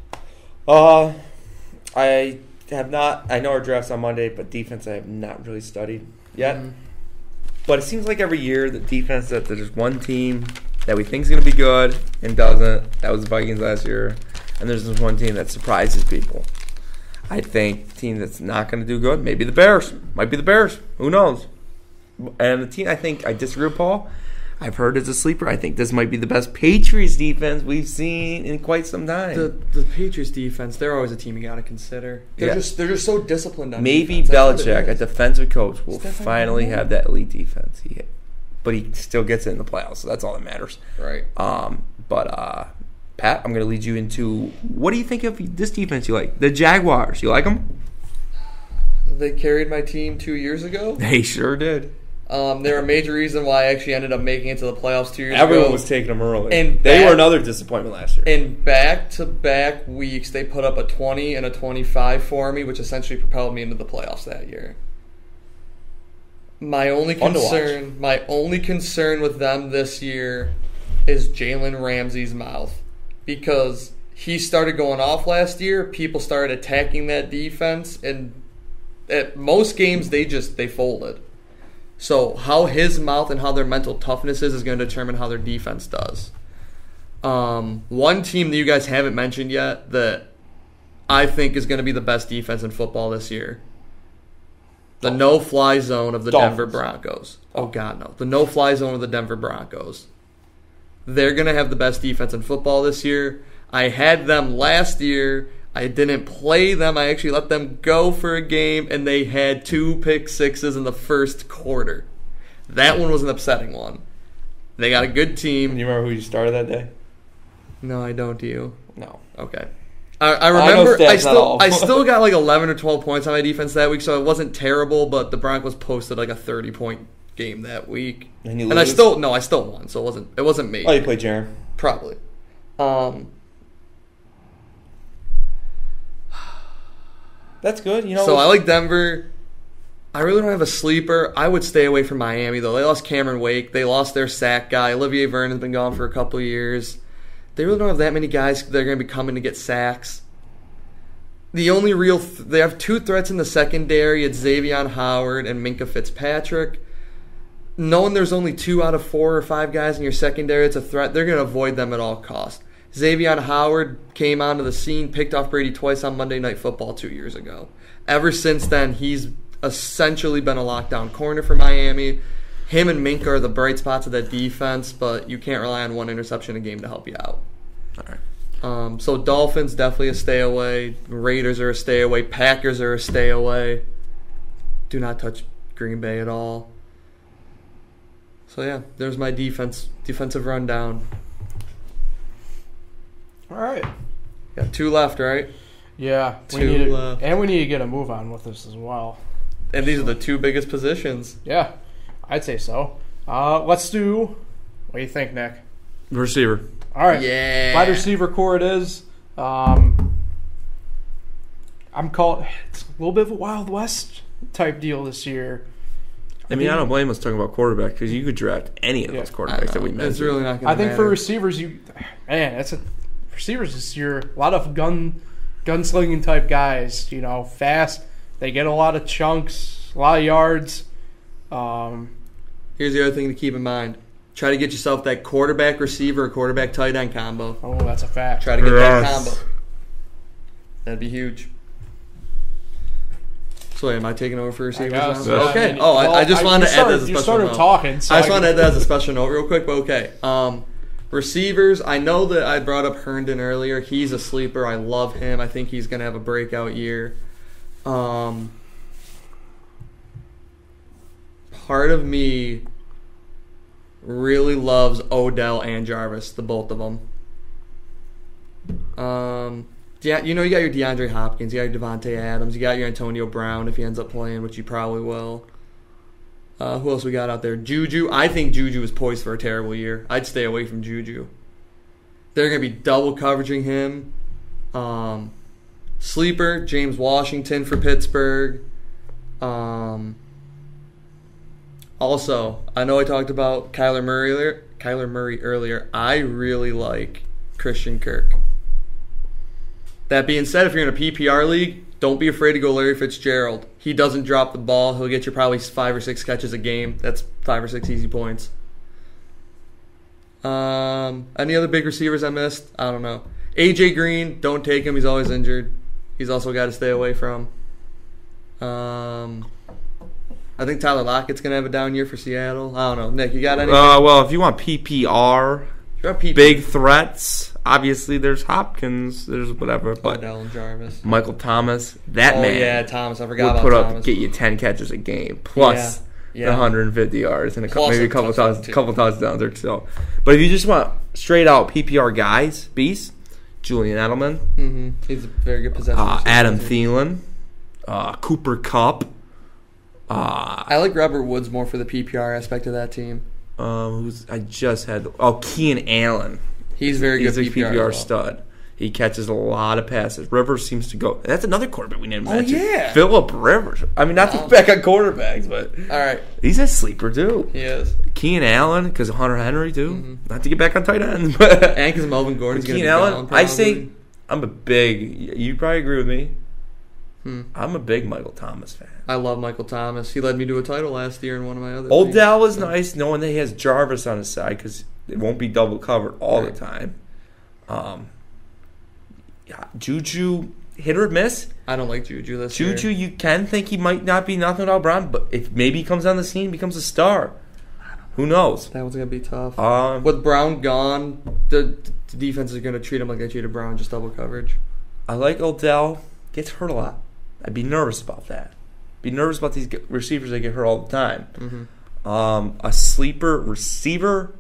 I have not. I know our draft's on Monday, but defense I have not really studied yet. Mm-hmm. But it seems like every year the defense that there's one team that we think is going to be good and doesn't. That was the Vikings last year, and there's this one team that surprises people. I think the team that's not going to do good, maybe the Bears. Might be the Bears. Who knows? And the team I think I disagree with Paul. I've heard is a sleeper. I think this might be the best Patriots defense we've seen in quite some time. The Patriots defense, they're always a team you got to consider. They're just so disciplined on maybe defense. Belichick, a defensive coach, will Stefan finally Gilmore. have that elite defense. But he still gets it in the playoffs, so that's all that matters. Right. Pat, I'm going to lead you into what do you think of this defense you like? The Jaguars, you like them? They carried my team 2 years ago. They sure did. They're a major reason why I actually ended up making it to the playoffs 2 years ago. Everyone was taking them early. And they were another disappointment last year. In back-to-back weeks, they put up a 20 and a 25 for me, which essentially propelled me into the playoffs that year. My only concern with them this year is Jalen Ramsey's mouth, because he started going off last year. People started attacking that defense, and at most games they folded. So how his mouth and how their mental toughness is going to determine how their defense does. One team that you guys haven't mentioned yet that I think is going to be the best defense in football this year. The no-fly zone of the Denver Broncos. Oh, God, no. The no-fly zone of the Denver Broncos. They're going to have the best defense in football this year. I had them last year. I didn't play them. I actually let them go for a game, and they had 2 pick sixes in the first quarter. That one was an upsetting one. They got a good team. You remember who you started that day? No, I don't. Do you? No. Okay. I remember. I know stats, not all. I still got like 11 or 12 points on my defense that week, so it wasn't terrible. But the Broncos posted like a 30-point game that week, And I still won. So it wasn't me. Oh, you played Jaron. Probably. That's good. So I like Denver. I really don't have a sleeper. I would stay away from Miami, though. They lost Cameron Wake. They lost their sack guy. Olivier Vernon's been gone for a couple of years. They really don't have that many guys that are going to be coming to get sacks. The only real they have 2 threats in the secondary. It's Xavier Howard and Minkah Fitzpatrick. Knowing there's only 2 out of 4 or 5 guys in your secondary, it's a threat. They're going to avoid them at all costs. Xavier Howard came onto the scene, picked off Brady twice on Monday Night Football 2 years ago. Ever since then, he's essentially been a lockdown corner for Miami. Him and Minkah are the bright spots of that defense, but you can't rely on 1 interception a game to help you out. All right. So Dolphins definitely a stay away. Raiders are a stay away. Packers are a stay away. Do not touch Green Bay at all. So yeah, there's my defensive rundown. all right. Got 2 left, right? Yeah. We 2 need to, left. and we need to get a move on with this as well. And these are the 2 biggest positions. Yeah, I'd say so. Let's do. What do you think, Nick? Receiver. All right. Yeah. Wide receiver core it is. I'm called. It's a little bit of a Wild West type deal this year. I mean, I don't blame us talking about quarterback because you could draft any of those quarterbacks that we mentioned. It's really not going to I think for matter. receivers, receivers this year, a lot of gunslinging type guys. Fast. They get a lot of chunks, a lot of yards. Here's the other thing to keep in mind. Try to get yourself that quarterback receiver or quarterback tight end combo. Oh, that's a fact. Try to get that Yes. combo. That'd be huge. So am I taking over for receivers now? guess. Okay. I mean, I just wanted to add that as a You special started note. talking. So I just wanted to add that as a special note real quick, but okay. Receivers, I know that I brought up Herndon earlier. He's a sleeper. I love him. I think he's going to have a breakout year. Part of me really loves Odell and Jarvis, the both of them. Yeah, you got your DeAndre Hopkins, you got your Devontae Adams, you got your Antonio Brown if he ends up playing, which he probably will. Who else we got out there? Juju. I think Juju is poised for a terrible year. I'd stay away from Juju. They're going to be double coveraging him. Sleeper, James Washington for Pittsburgh. Also, I know I talked about Kyler Murray earlier. I really like Christian Kirk. That being said, if you're in a PPR league, don't be afraid to go Larry Fitzgerald. He doesn't drop the ball. He'll get you probably 5 or 6 catches a game. That's 5 or 6 easy points. Any other big receivers I missed? I don't know. AJ Green, don't take him. He's always injured. He's also got to stay away from. I think Tyler Lockett's going to have a down year for Seattle. I don't know. Nick, you got anything? Well, if you want PPR, PPR. big threats, obviously there's Hopkins, there's whatever, but Odell and Jarvis. Michael Thomas, that man. Oh, yeah, Thomas. I forgot would about put up, Thomas. get you 10 catches a game, plus Yeah. the 150 yards and Plus maybe a a couple touchdown, too. touchdowns or so. But if you just want straight out PPR guys, beast, Julian Edelman, Mm-hmm. He's a very good possession. Adam Thielen, Cooper Kupp. I like Robert Woods more for the PPR aspect of that team. Keenan Allen. He's very good He's a PPR as well. stud. He catches a lot of passes. Rivers seems to go. That's another quarterback we need to Oh, mention. yeah. Phillip Rivers. I mean, not to back on quarterbacks, but All right. he's a sleeper too. He is. Keenan Allen, because Hunter Henry too. Mm-hmm. Not to get back on tight ends, but And because Melvin Gordon's going to Keenan be Allen. gone, I say probably. I'm a big. You probably agree with me. I'm a big Michael Thomas fan. I love Michael Thomas. He led me to a title last year in one of my other Odell leagues. is nice, knowing that he has Jarvis on his side because it won't be double covered all Right. the time. Juju, hit or miss. I don't like Juju this year. Juju, you can think he might not be nothing without Brown, but if maybe he comes on the scene, becomes a star. Who knows? That one's going to be tough. Um, With Brown gone, the defense is going to treat him like they treated Brown, just double coverage. I like Odell. Gets hurt a lot. I'd be nervous about that. Be nervous about these receivers that get hurt all the time. Mm-hmm. A sleeper receiver.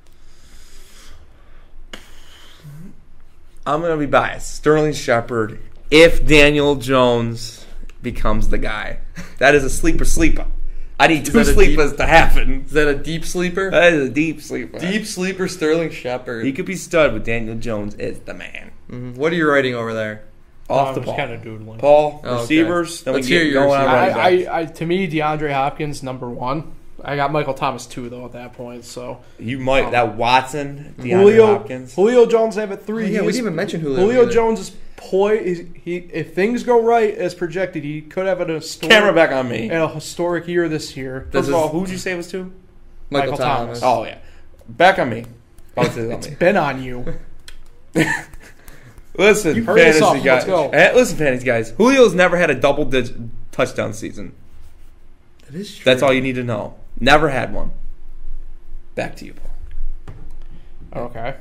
I'm going to be biased. Sterling Shepard. If Daniel Jones becomes the guy. That is a sleeper. I need Is 2 that a sleepers to happen. Is that a deep sleeper? That is a deep sleeper. Deep sleeper Sterling Shepard. He could be stud, but Daniel Jones is the man. Mm-hmm. What are you writing over there? Off the I'm ball. just kind of doodling. Paul, Oh, okay. receivers. Then Let's we get hear yours. going on running backs. I to me, DeAndre Hopkins number 1. I got Michael Thomas 2 though at that point. So You might that Watson, DeAndre Hopkins. Julio Jones have it 3. Oh, yeah, we didn't even mention Julio. Julio either. Jones is if things go right as projected, he could have an Camera back on me. a historic year this year. First of is- all, who'd you say it was 2? Michael Michael Thomas. Thomas. Oh yeah, back on me. Both on It's me. been on you. Listen, You heard us fantasy up. guys. Let's go. Listen, fantasy guys. Julio's never had a double-digit touchdown season. That is true. That's all you need to know. Never had one. Back to you, Paul. Okay.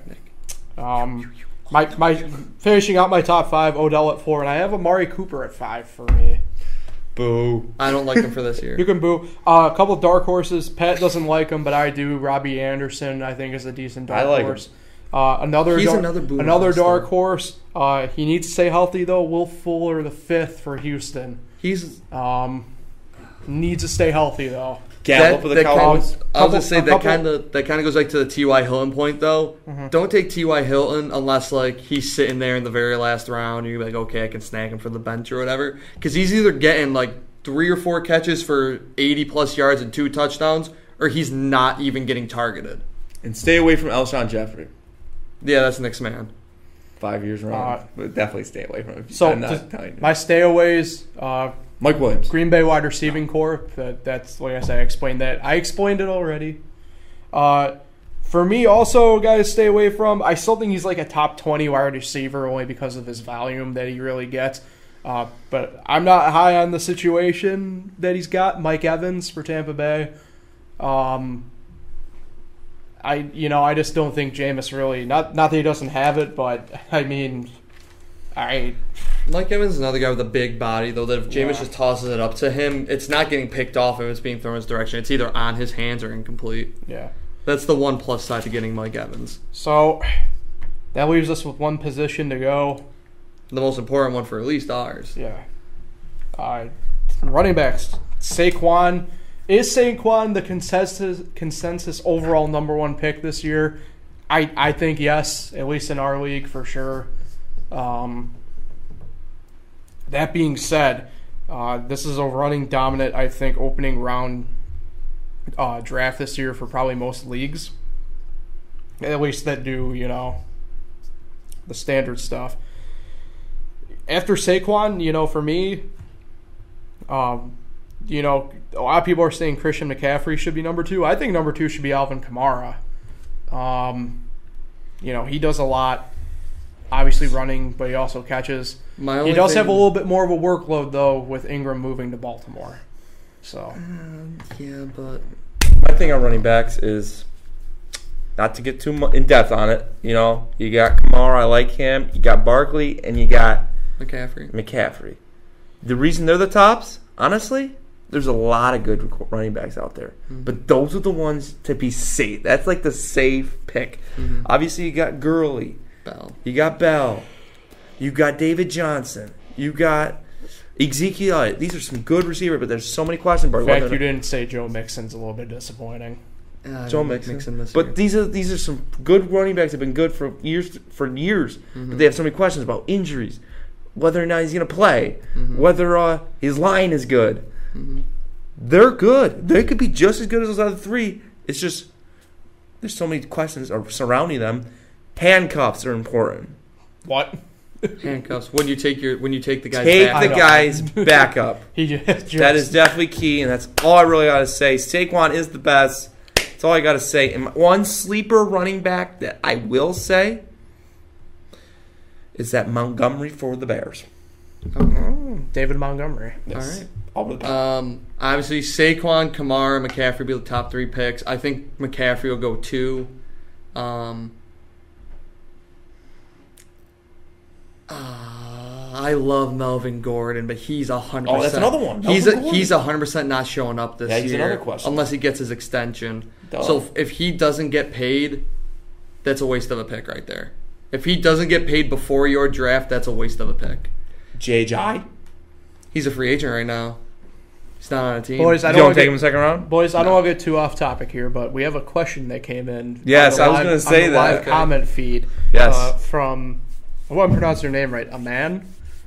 My finishing out my top 5, Odell at 4, and I have Amari Cooper at 5 for me. Boo. I don't like him for this year. You can boo. A couple of dark horses. Pat doesn't like him, but I do. Robbie Anderson, I think, is a decent dark I like horse. Another He's another boo another monster. dark horse. He needs to stay healthy though. Will Fuller, the 5th for Houston. He's Needs to stay healthy though. Gamble for the Cowboys. I'll just say a that couple- kind of goes back to the T.Y. Hilton point though. Mm-hmm. Don't take T.Y. Hilton unless like he's sitting there in the very last round. And you're like, okay, I can snag him for the bench or whatever. Because he's either getting like 3 or 4 catches for 80+ yards and 2 touchdowns, or he's not even getting targeted. And stay away from Alshon Jeffrey. Yeah, that's Nick's man. 5 years wrong. But definitely stay away from him. So I'm not telling you. my stayaways. Mike Williams. Green Bay wide receiving core. That's like I said. I explained that. I explained it already. For me, also, guys, stay away from. I still think he's like a top 20 wide receiver only because of his volume that he really gets. But I'm not high on the situation that he's got. Mike Evans for Tampa Bay. I just don't think Jameis really. Not that he doesn't have it, but I mean, Mike Evans is another guy with a big body, though, that if Jameis Yeah. just tosses it up to him, it's not getting picked off if it's being thrown his direction. It's either on his hands or incomplete. yeah. That's the one plus side to getting Mike Evans. So That leaves us with one position to go. The most important one for at least ours. Yeah. Running backs. Saquon. Is Saquon the consensus overall number one pick this year? I think yes, at least in our league for sure. That being said, this is a running dominant, I think, opening round draft this year for probably most leagues. At least that do, the standard stuff. After Saquon, for me, a lot of people are saying Christian McCaffrey should be number 2. I think number 2 should be Alvin Kamara. He does a lot, obviously running, but he also catches. He does have a little bit more of a workload, though, with Ingram moving to Baltimore. So, yeah, but my thing on running backs is not to get too in depth on it. You got Kamara, I like him. You got Barkley, and you got McCaffrey. The reason they're the tops, honestly, there's a lot of good running backs out there. Mm-hmm. But those are the ones to be safe. That's like the safe pick. Mm-hmm. Obviously, you got Gurley. You got Bell. You got David Johnson. You got Ezekiel. These are some good receivers, but there's so many questions. In fact, you didn't say Joe Mixon's a little bit disappointing. Joe Mixon. But these are some good running backs that have been good for years. Mm-hmm. But they have so many questions about injuries, whether or not he's going to play, whether his line is good. Mm-hmm. They're good. They could be just as good as those other three. It's just there's so many questions surrounding them. Handcuffs are important. What? Handcuffs. When you take the guy's back up. That is definitely key, and that's all I really got to say. Saquon is the best. That's all I got to say. And one sleeper running back that I will say is that Montgomery for the Bears. Okay. David Montgomery. Yes. All right. Obviously, Saquon, Kamara, McCaffrey will be the top 3 picks. I think McCaffrey will go 2. I love Melvin Gordon, but he's 100%. Oh, that's another one. He's 100% not showing up this year. He's another question. Unless he gets his extension. So if he doesn't get paid, that's a waste of a pick right there. If he doesn't get paid before your draft, that's a waste of a pick. J.J.? He's a free agent right now. He's not on a team. Boys, I don't take him in the second round? Boys, I don't want to get too off topic here, but we have a question that came in. Yes, I was going to say on the that. Live comment feed. Yes. From, I want to pronounce their name right, Aman.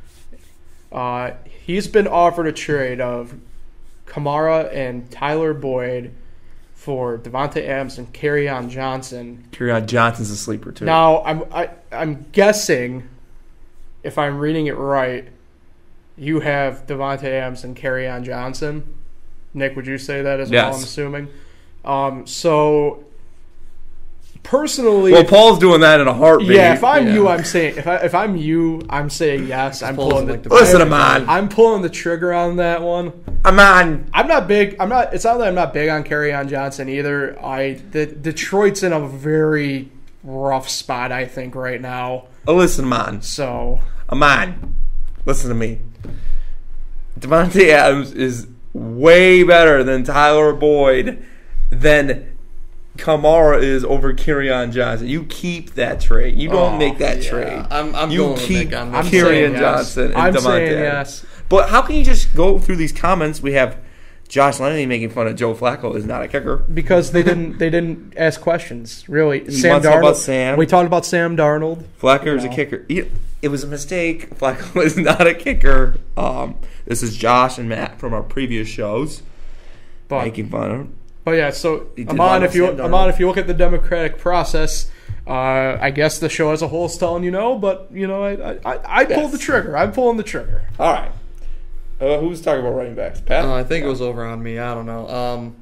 He's been offered a trade of Kamara and Tyler Boyd for Devontae Adams and Kerryon Johnson. Kerryon Johnson's a sleeper too. Now I'm guessing, if I'm reading it right, you have Devontae Adams and Kerryon Johnson. Nick, would you say that as well? I'm assuming. So personally, well, Paul's doing that in a heartbeat. Yeah, if I'm you, I'm saying if I'm you, I'm saying yes. I'm pulling the listen, Aman. I'm pulling the trigger on that one. Aman. I'm not big. I'm not. It's not that I'm not big on Kerryon Johnson either. Detroit's in a very rough spot, I think, right now. Oh, listen, Aman. So, Aman, listen to me. Devontae Adams is way better than Tyler Boyd, than Kamara is over Kerryon Johnson. You keep that trade. You don't make that trade. You keep Kerryon Johnson and I'm Devontae saying Adams. yes. But how can you just go through these comments? We have Josh Lennon making fun of Joe Flacco is not a kicker because they didn't ask questions. Really, Sam Darnold. We talked about Sam Darnold. Flacco is a kicker. It was a mistake. Flacco is not a kicker. This is Josh and Matt from our previous shows making fun of him. But yeah, so Amon, if you look at the democratic process, I guess the show as a whole is telling you no. But I pulled the trigger. I'm pulling the trigger. All right. Who's talking about running backs? Pat? I think it was over on me. I don't know.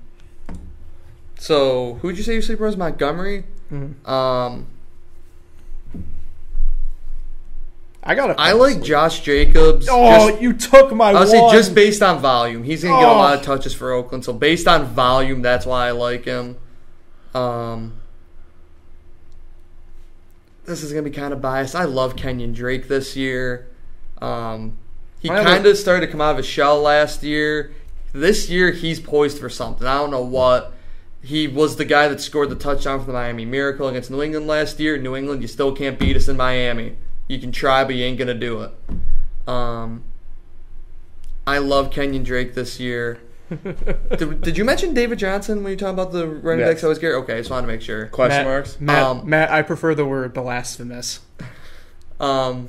So who'd you say your sleeper was? Montgomery. Mm-hmm. I like Josh Jacobs. You took my one. I would say just based on volume. He's going to get a lot of touches for Oakland. So based on volume, that's why I like him. This is going to be kind of biased. I love Kenyon Drake this year. He kind of started to come out of his shell last year. This year, he's poised for something. I don't know what. He was the guy that scored the touchdown for the Miami Miracle against New England last year. New England, you still can't beat us in Miami. You can try, but you ain't going to do it. I love Kenyon Drake this year. Did you mention David Johnson when you talking about the running backs? Always Gary. Okay, I just wanted to make sure. Question marks? Matt, I prefer the word blasphemous. Oh,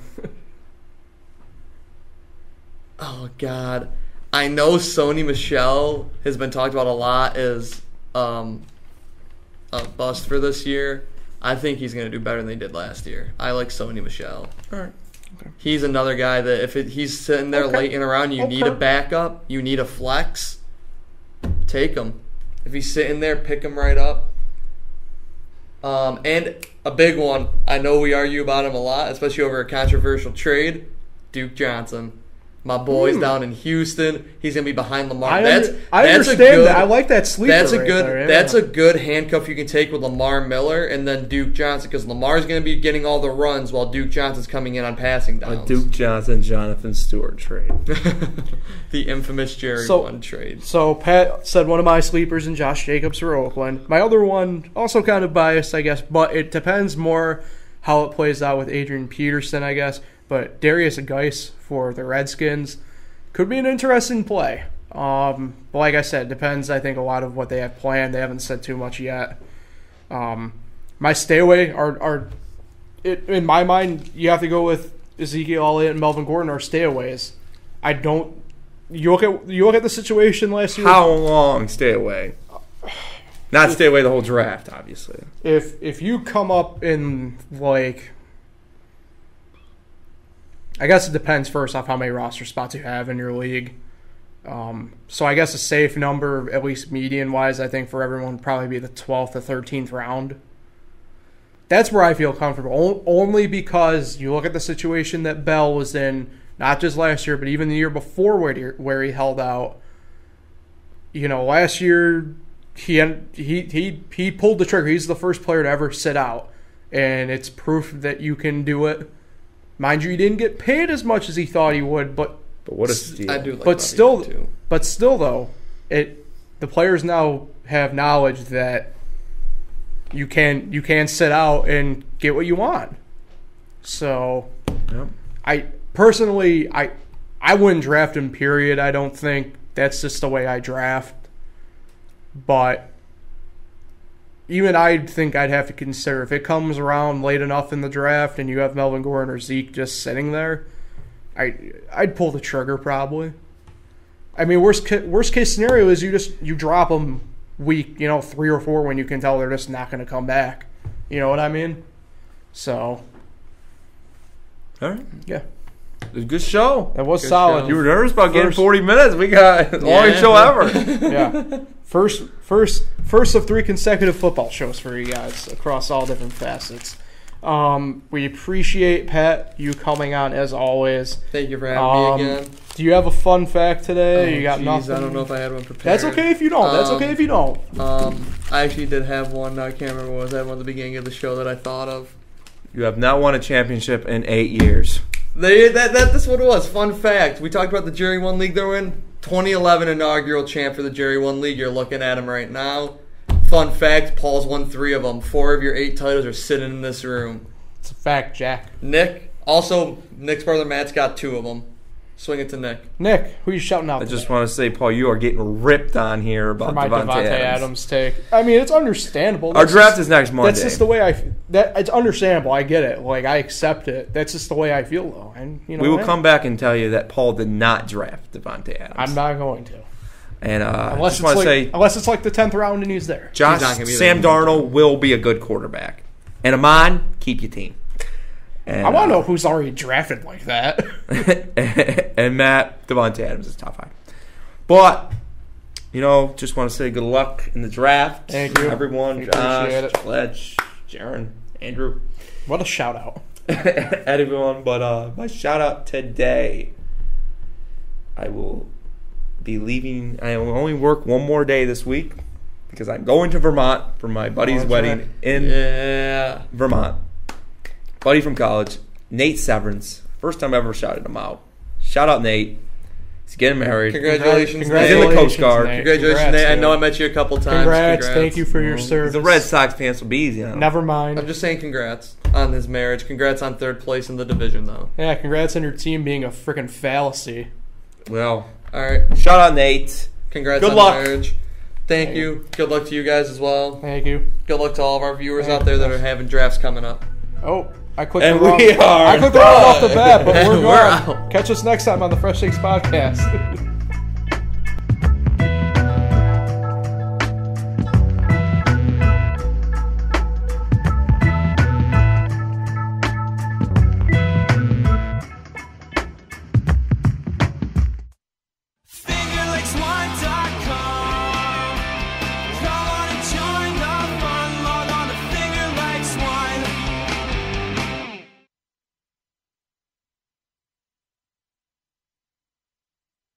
God. I know Sony Michel has been talked about a lot as a bust for this year. I think he's going to do better than they did last year. I like Sony Michel. All right. Okay. He's another guy that if he's sitting there late in around, you need a backup, you need a flex, take him. If he's sitting there, pick him right up. And a big one, I know we argue about him a lot, especially over a controversial trade, Duke Johnson. My boy's down in Houston. He's gonna be behind Lamar. I understand that. I like that sleeper. That's a right good. there, yeah. That's a good handcuff you can take with Lamar Miller and then Duke Johnson, because Lamar's gonna be getting all the runs while Duke Johnson's coming in on passing downs. A Duke Johnson, Jonathan Stewart trade. The infamous Jerry One trade. So Pat said one of my sleepers in Josh Jacobs for Oakland. My other one, also kind of biased, I guess, but it depends more how it plays out with Adrian Peterson, I guess. But Darius Geis for the Redskins could be an interesting play. But like I said, depends, I think, a lot of what they have planned. They haven't said too much yet. My stay away are in my mind, you have to go with Ezekiel Elliott and Melvin Gordon are stayaways. I don't. You look at the situation last year. How long stay away? Not stay away the whole draft, obviously. If you come up in like, I guess it depends first off how many roster spots you have in your league. So I guess a safe number, at least median-wise, I think for everyone would probably be the 12th or 13th round. That's where I feel comfortable, only because you look at the situation that Bell was in, not just last year, but even the year before where he held out. You know, last year he pulled the trigger. He's the first player to ever sit out, and it's proof that you can do it. Mind you, he didn't get paid as much as he thought he would, but what a steal! I do like but still though, the players now have knowledge that you can sit out and get what you want. So, Yep. I personally I wouldn't draft him. Period. I don't think that's just the way I draft. But even I think I'd have to consider if it comes around late enough in the draft and you have Melvin Gordon or Zeke just sitting there, I'd pull the trigger probably. I mean, worst case scenario is you drop them week 3 or 4 when you can tell they're just not going to come back. You know what I mean? So, All right. Yeah. It was a good show. It was Good solid. show. You were nervous about getting 40 minutes. We got the longest show ever. Yeah. First of 3 consecutive football shows for you guys across all different facets. We appreciate, Pat, you coming on as always. Thank you for having me again. Do you have a fun fact today? You got nothing? I don't know if I had one prepared. That's okay if you don't. That's okay if you don't. I actually did have one. I can't remember what was that one at the beginning of the show that I thought of. You have not won a championship in 8 years. That's what it was. Fun fact. We talked about the Jerry One League they're in. 2011 inaugural champ for the Jerry One League. You're looking at him right now. Fun fact, Paul's won 3 of them. 4 of your 8 titles are sitting in this room. It's a fact, Jack. Nick's brother Matt's got 2 of them. Swing it to Nick. Nick, who are you shouting out I just today? want to say, Paul, you are getting ripped on here about For my Devontae Devontae Adams. Adams take. I mean, it's understandable. Our draft is next Monday. That's just the way it's understandable. I get it. Like, I accept it. That's just the way I feel, though. And we will come back and tell you that Paul did not draft Devontae Adams. I'm not going to. And Unless just want to say, it's like the 10th round and he's there. Josh, He's not gonna be Sam there. Darnold will be a good quarterback. And Amon, keep your team. And, I want to know who's already drafted like that. and Matt, Devontae Adams is top 5. But, just want to say good luck in the draft. Thank you. Everyone, We Josh, appreciate it. Fletch, Jaron, Andrew, What a shout out. everyone. But my shout out today, I will be leaving. I will only work one more day this week because I'm going to Vermont for my buddy's that's wedding right. in Vermont. Buddy from college, Nate Severance. First time I ever shouted him out. Shout out, Nate. He's getting married. Congratulations, He's in the Nate. Coast Guard. Congratulations, Congrats, Nate. I dude. know I met you a couple times. Congrats. Thank you for your service. The Red Sox fans will be easy on him. Never mind. I'm just saying congrats on his marriage. Congrats on third place in the division, though. Yeah, congrats on your team being a freaking fallacy. Well, All right. shout out Nate. Congrats Good on luck. the marriage. Thank you. Good luck to you guys as well. Thank you. Good luck to all of our viewers out there that are having drafts coming up. Oh, I clicked And the wrong. we are I clicked the wrong off the bat, but And we're we're gone. out. Catch us next time on the Fresh Takes Podcast.